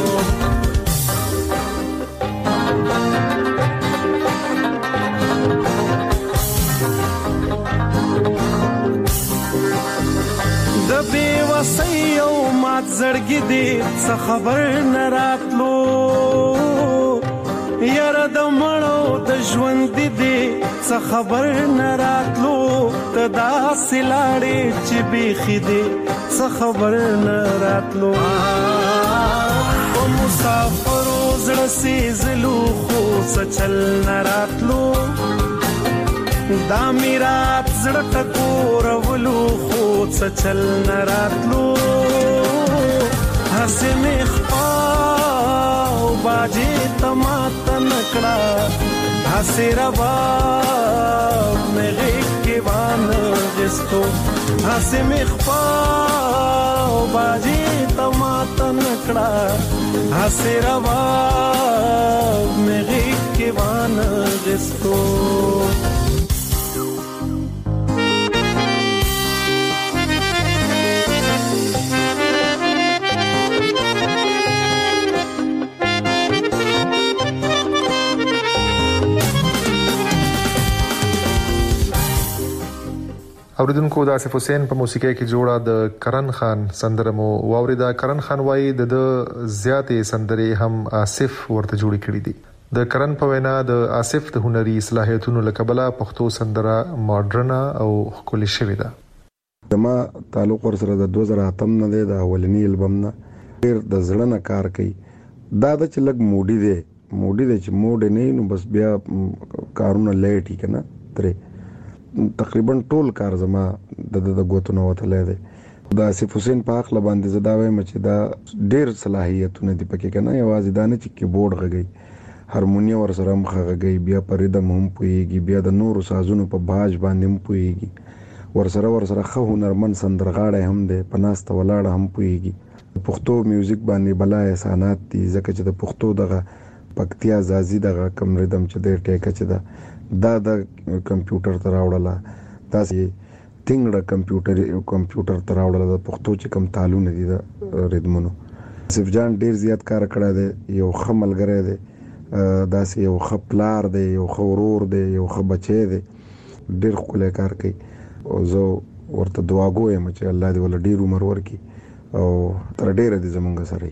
د بی وسی او مات زړګی دی څه خبر نه راتلو یاره د مړو د ژوند دی څه خبر نه راتلو ته داسې لاړې چې بیخي دی خبر نه راتلو او مسافر زړه سي زلو خو سچل نه راتلو دا میرات زړه ټکور ولو خو سچل نه راتلو هسه مخ پاو باجی تمات نکړه هسه روا مغه کې وان غستو هسه مخ پاو باجی تمات نکړه هسه روا مغه کې وان غستو اوریدونکو د آصف حسین په موسیقۍ کې جوړه د کرن خان سندره مو واوریدا. کرن خان وایي د زیاتې سندرې هم آصف ورته جوړې کړې دي. د کرن په وینا د آصف د هنري صلاحیتونو لکبله پښتو سندره ماډرن او ښکلي شوې ده. زما تعلق ور سره د دوه زره اته نه دی، د اولنی البم نه ډیر د زړه نه کار کوي. دا د چې لګ موډي دی موډي دی چې موډ نه نو بس بیا کارونه لیټي کنه ترې تقریبا ټول کار زما د د غوتنو وتلې دی. د آصف حسین په اخلا باندې زدا وایم چې دا ډیر صلاحیتونه دي پکې کنه، یوازې دا نه چې کیبورډ غږی، هارمونیم ور سره مخ غږی، بیا پر ریدم هم پويږي، بیا د نورو سازونو په باج باندې هم پويږي، ور سره ور سره خو هنرمن سندرغاړی هم دی، پناسته ولاړه هم پويږي. پښتو میوزیک باندې بلا احسانات دي ځکه چې د پښتو دغه پکتیا زازي دغه کم ریدم چې د ټیکه چې دا دا د کمپیوټر تر راوړله، دا سي تینګړه کمپیوټر کمپیوټر تر راوړله د پښتو چې کم تعلونه دي د ریدمونو. آصف جان ډیر زیات کار کړی دی، یو ښه ملګری دی، دا سي یو ښه پلار دی، یو ښه ورور دی، یو ښه بچی دی، ډیر ښکلی کار کوي او زه ورته دعا کوم چې الله دې ول ډیر عمر ورکړي او تر ډیره دې زمونږ سره.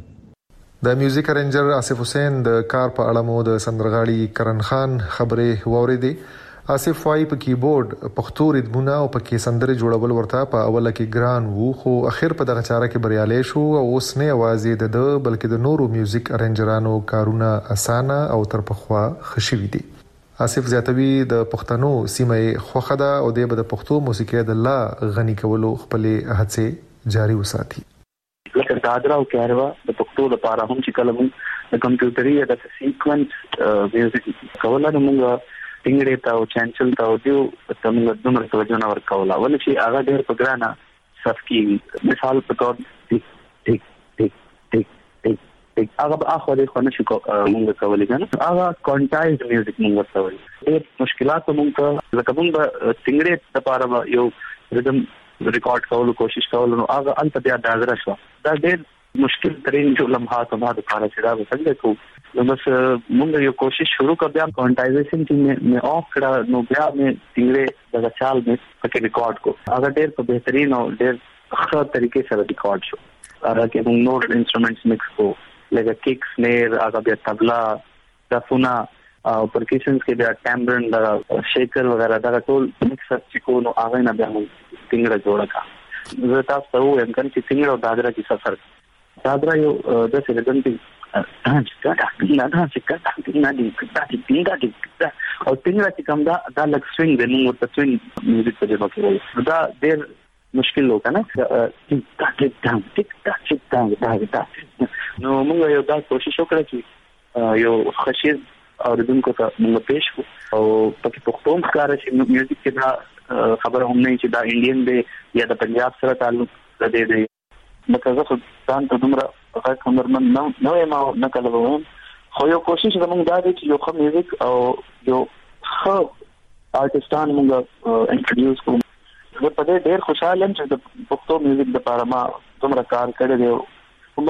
د میوزیک ارنجر آصف حسین د کار په اړه مو د سندرغاړي کرن خان خبرې واوریدې. آصف وايي په کیبورډ پښتو ریتمونه او په کې سندرې جوړول ورته په اوله کې ګران وو، خو اخر په دغه چاره کې بریالي شو او اوس نه یوازې د بلکې د نورو میوزیک ارنجرانو کارونه اسانه او تر پخوا خشوي دي. آصف زیاتوي د پښتنو سیمه خوخه ده او د پښتو موسیقي د لا غني کولو خپل هڅې جاري وساتي. لکه دادرا او کاروا د پښتو لپاره هم چې کله موږ د کمپیوټري د سیکوینس میوزیک کوله نو موږ ټینګړې ته او چانچل ته او دیو ته موږ دومره توجه نه ورکوله، ولې چې هغه ډېر په ګرانه صف کې مثال په تور ټیک ټیک ټیک ټیک ټیک ټیک هغه به اخو دې خو نه شو موږ کولای کنه، هغه کانټایز میوزیک موږ ورته ډېر مشکلات موږ ته لکه موږ ټینګړې لپاره یو ریدم ریکارډ کولو کوشش کولو نو هغه انت بیا دازره شو، دا ډېر مشکل ترين جو لمحات ما د کار چې دا وسنګ کو نو بس موږ یو کوشش شروع کړ بیا کانټایزیشن کې مې اف کړه نو بیا مې څنګه د چال مې پکې ریکارډ کو هغه ډېر په بهترین او ډېر ښه طریقې سره ریکارډ شو. هغه کې موږ نور انسټرومنټس مکس کو لکه کیک سنیر هغه بیا تبلا دفونه او پرکشنز کې بیا ټامبرن دا شیکر وغیرہ دا ټول مکس چې کو نو هغه نه بیا موږ څنګه جوړه کا زه تاسو ته وایم کنه چې څنګه او دادرا کې سفر دادرا یو د څه دګن کې چې دا نه دا چې دا نه دي دا چې دا دي او څنګه چې کوم دا دا لک سوینګ د نو ورته سوینګ میوزیک په دې کې دا ډېر مشکل لو کنه ټیک ټاک ټیک ټاک ټیک ټاک دا نو موږ یو دا کوشش وکړو چې یو خشیز اوریدونکو ته موږ پېښ او پکې پښتو ښکار شي میوزیک کې دا خبر هم نه چې دا انډین دی یا د پنجاب سره تعلق لري دی مکه زه ځان ته دومره هغه کومرمن نو نو ما نه کولم خو یو کوشش زموږ دا دی چې یو ښه میوزیک او یو ښه آرټستان موږ انټروډیوس کوو. زه په دې ډېر خوشاله یم چې د پښتو میوزیک لپاره ما دومره کار کړی دی او ما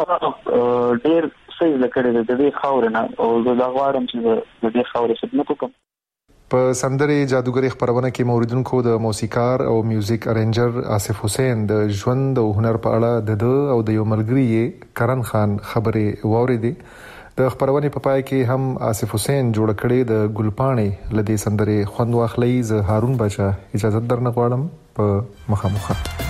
ډېر څه زده کړی دی د دې خاورې نه او زه دا غواړم چې د دې خاورې خدمت وکړم. په سندرې جادوګري خبرونه کې موریدونکو د موسیقار او میوزیک ارنجر آصف حسین د ژوند او هنر په اړه د او د یو ملګری کرن خان خبرې واوریدې. د خبرونه په پای کې هم آصف حسین جوړ کړي د ګلپانې لدې سندرې خوند واخلې. زه هارون بچا اجازه درنه غواړم په مخه مخه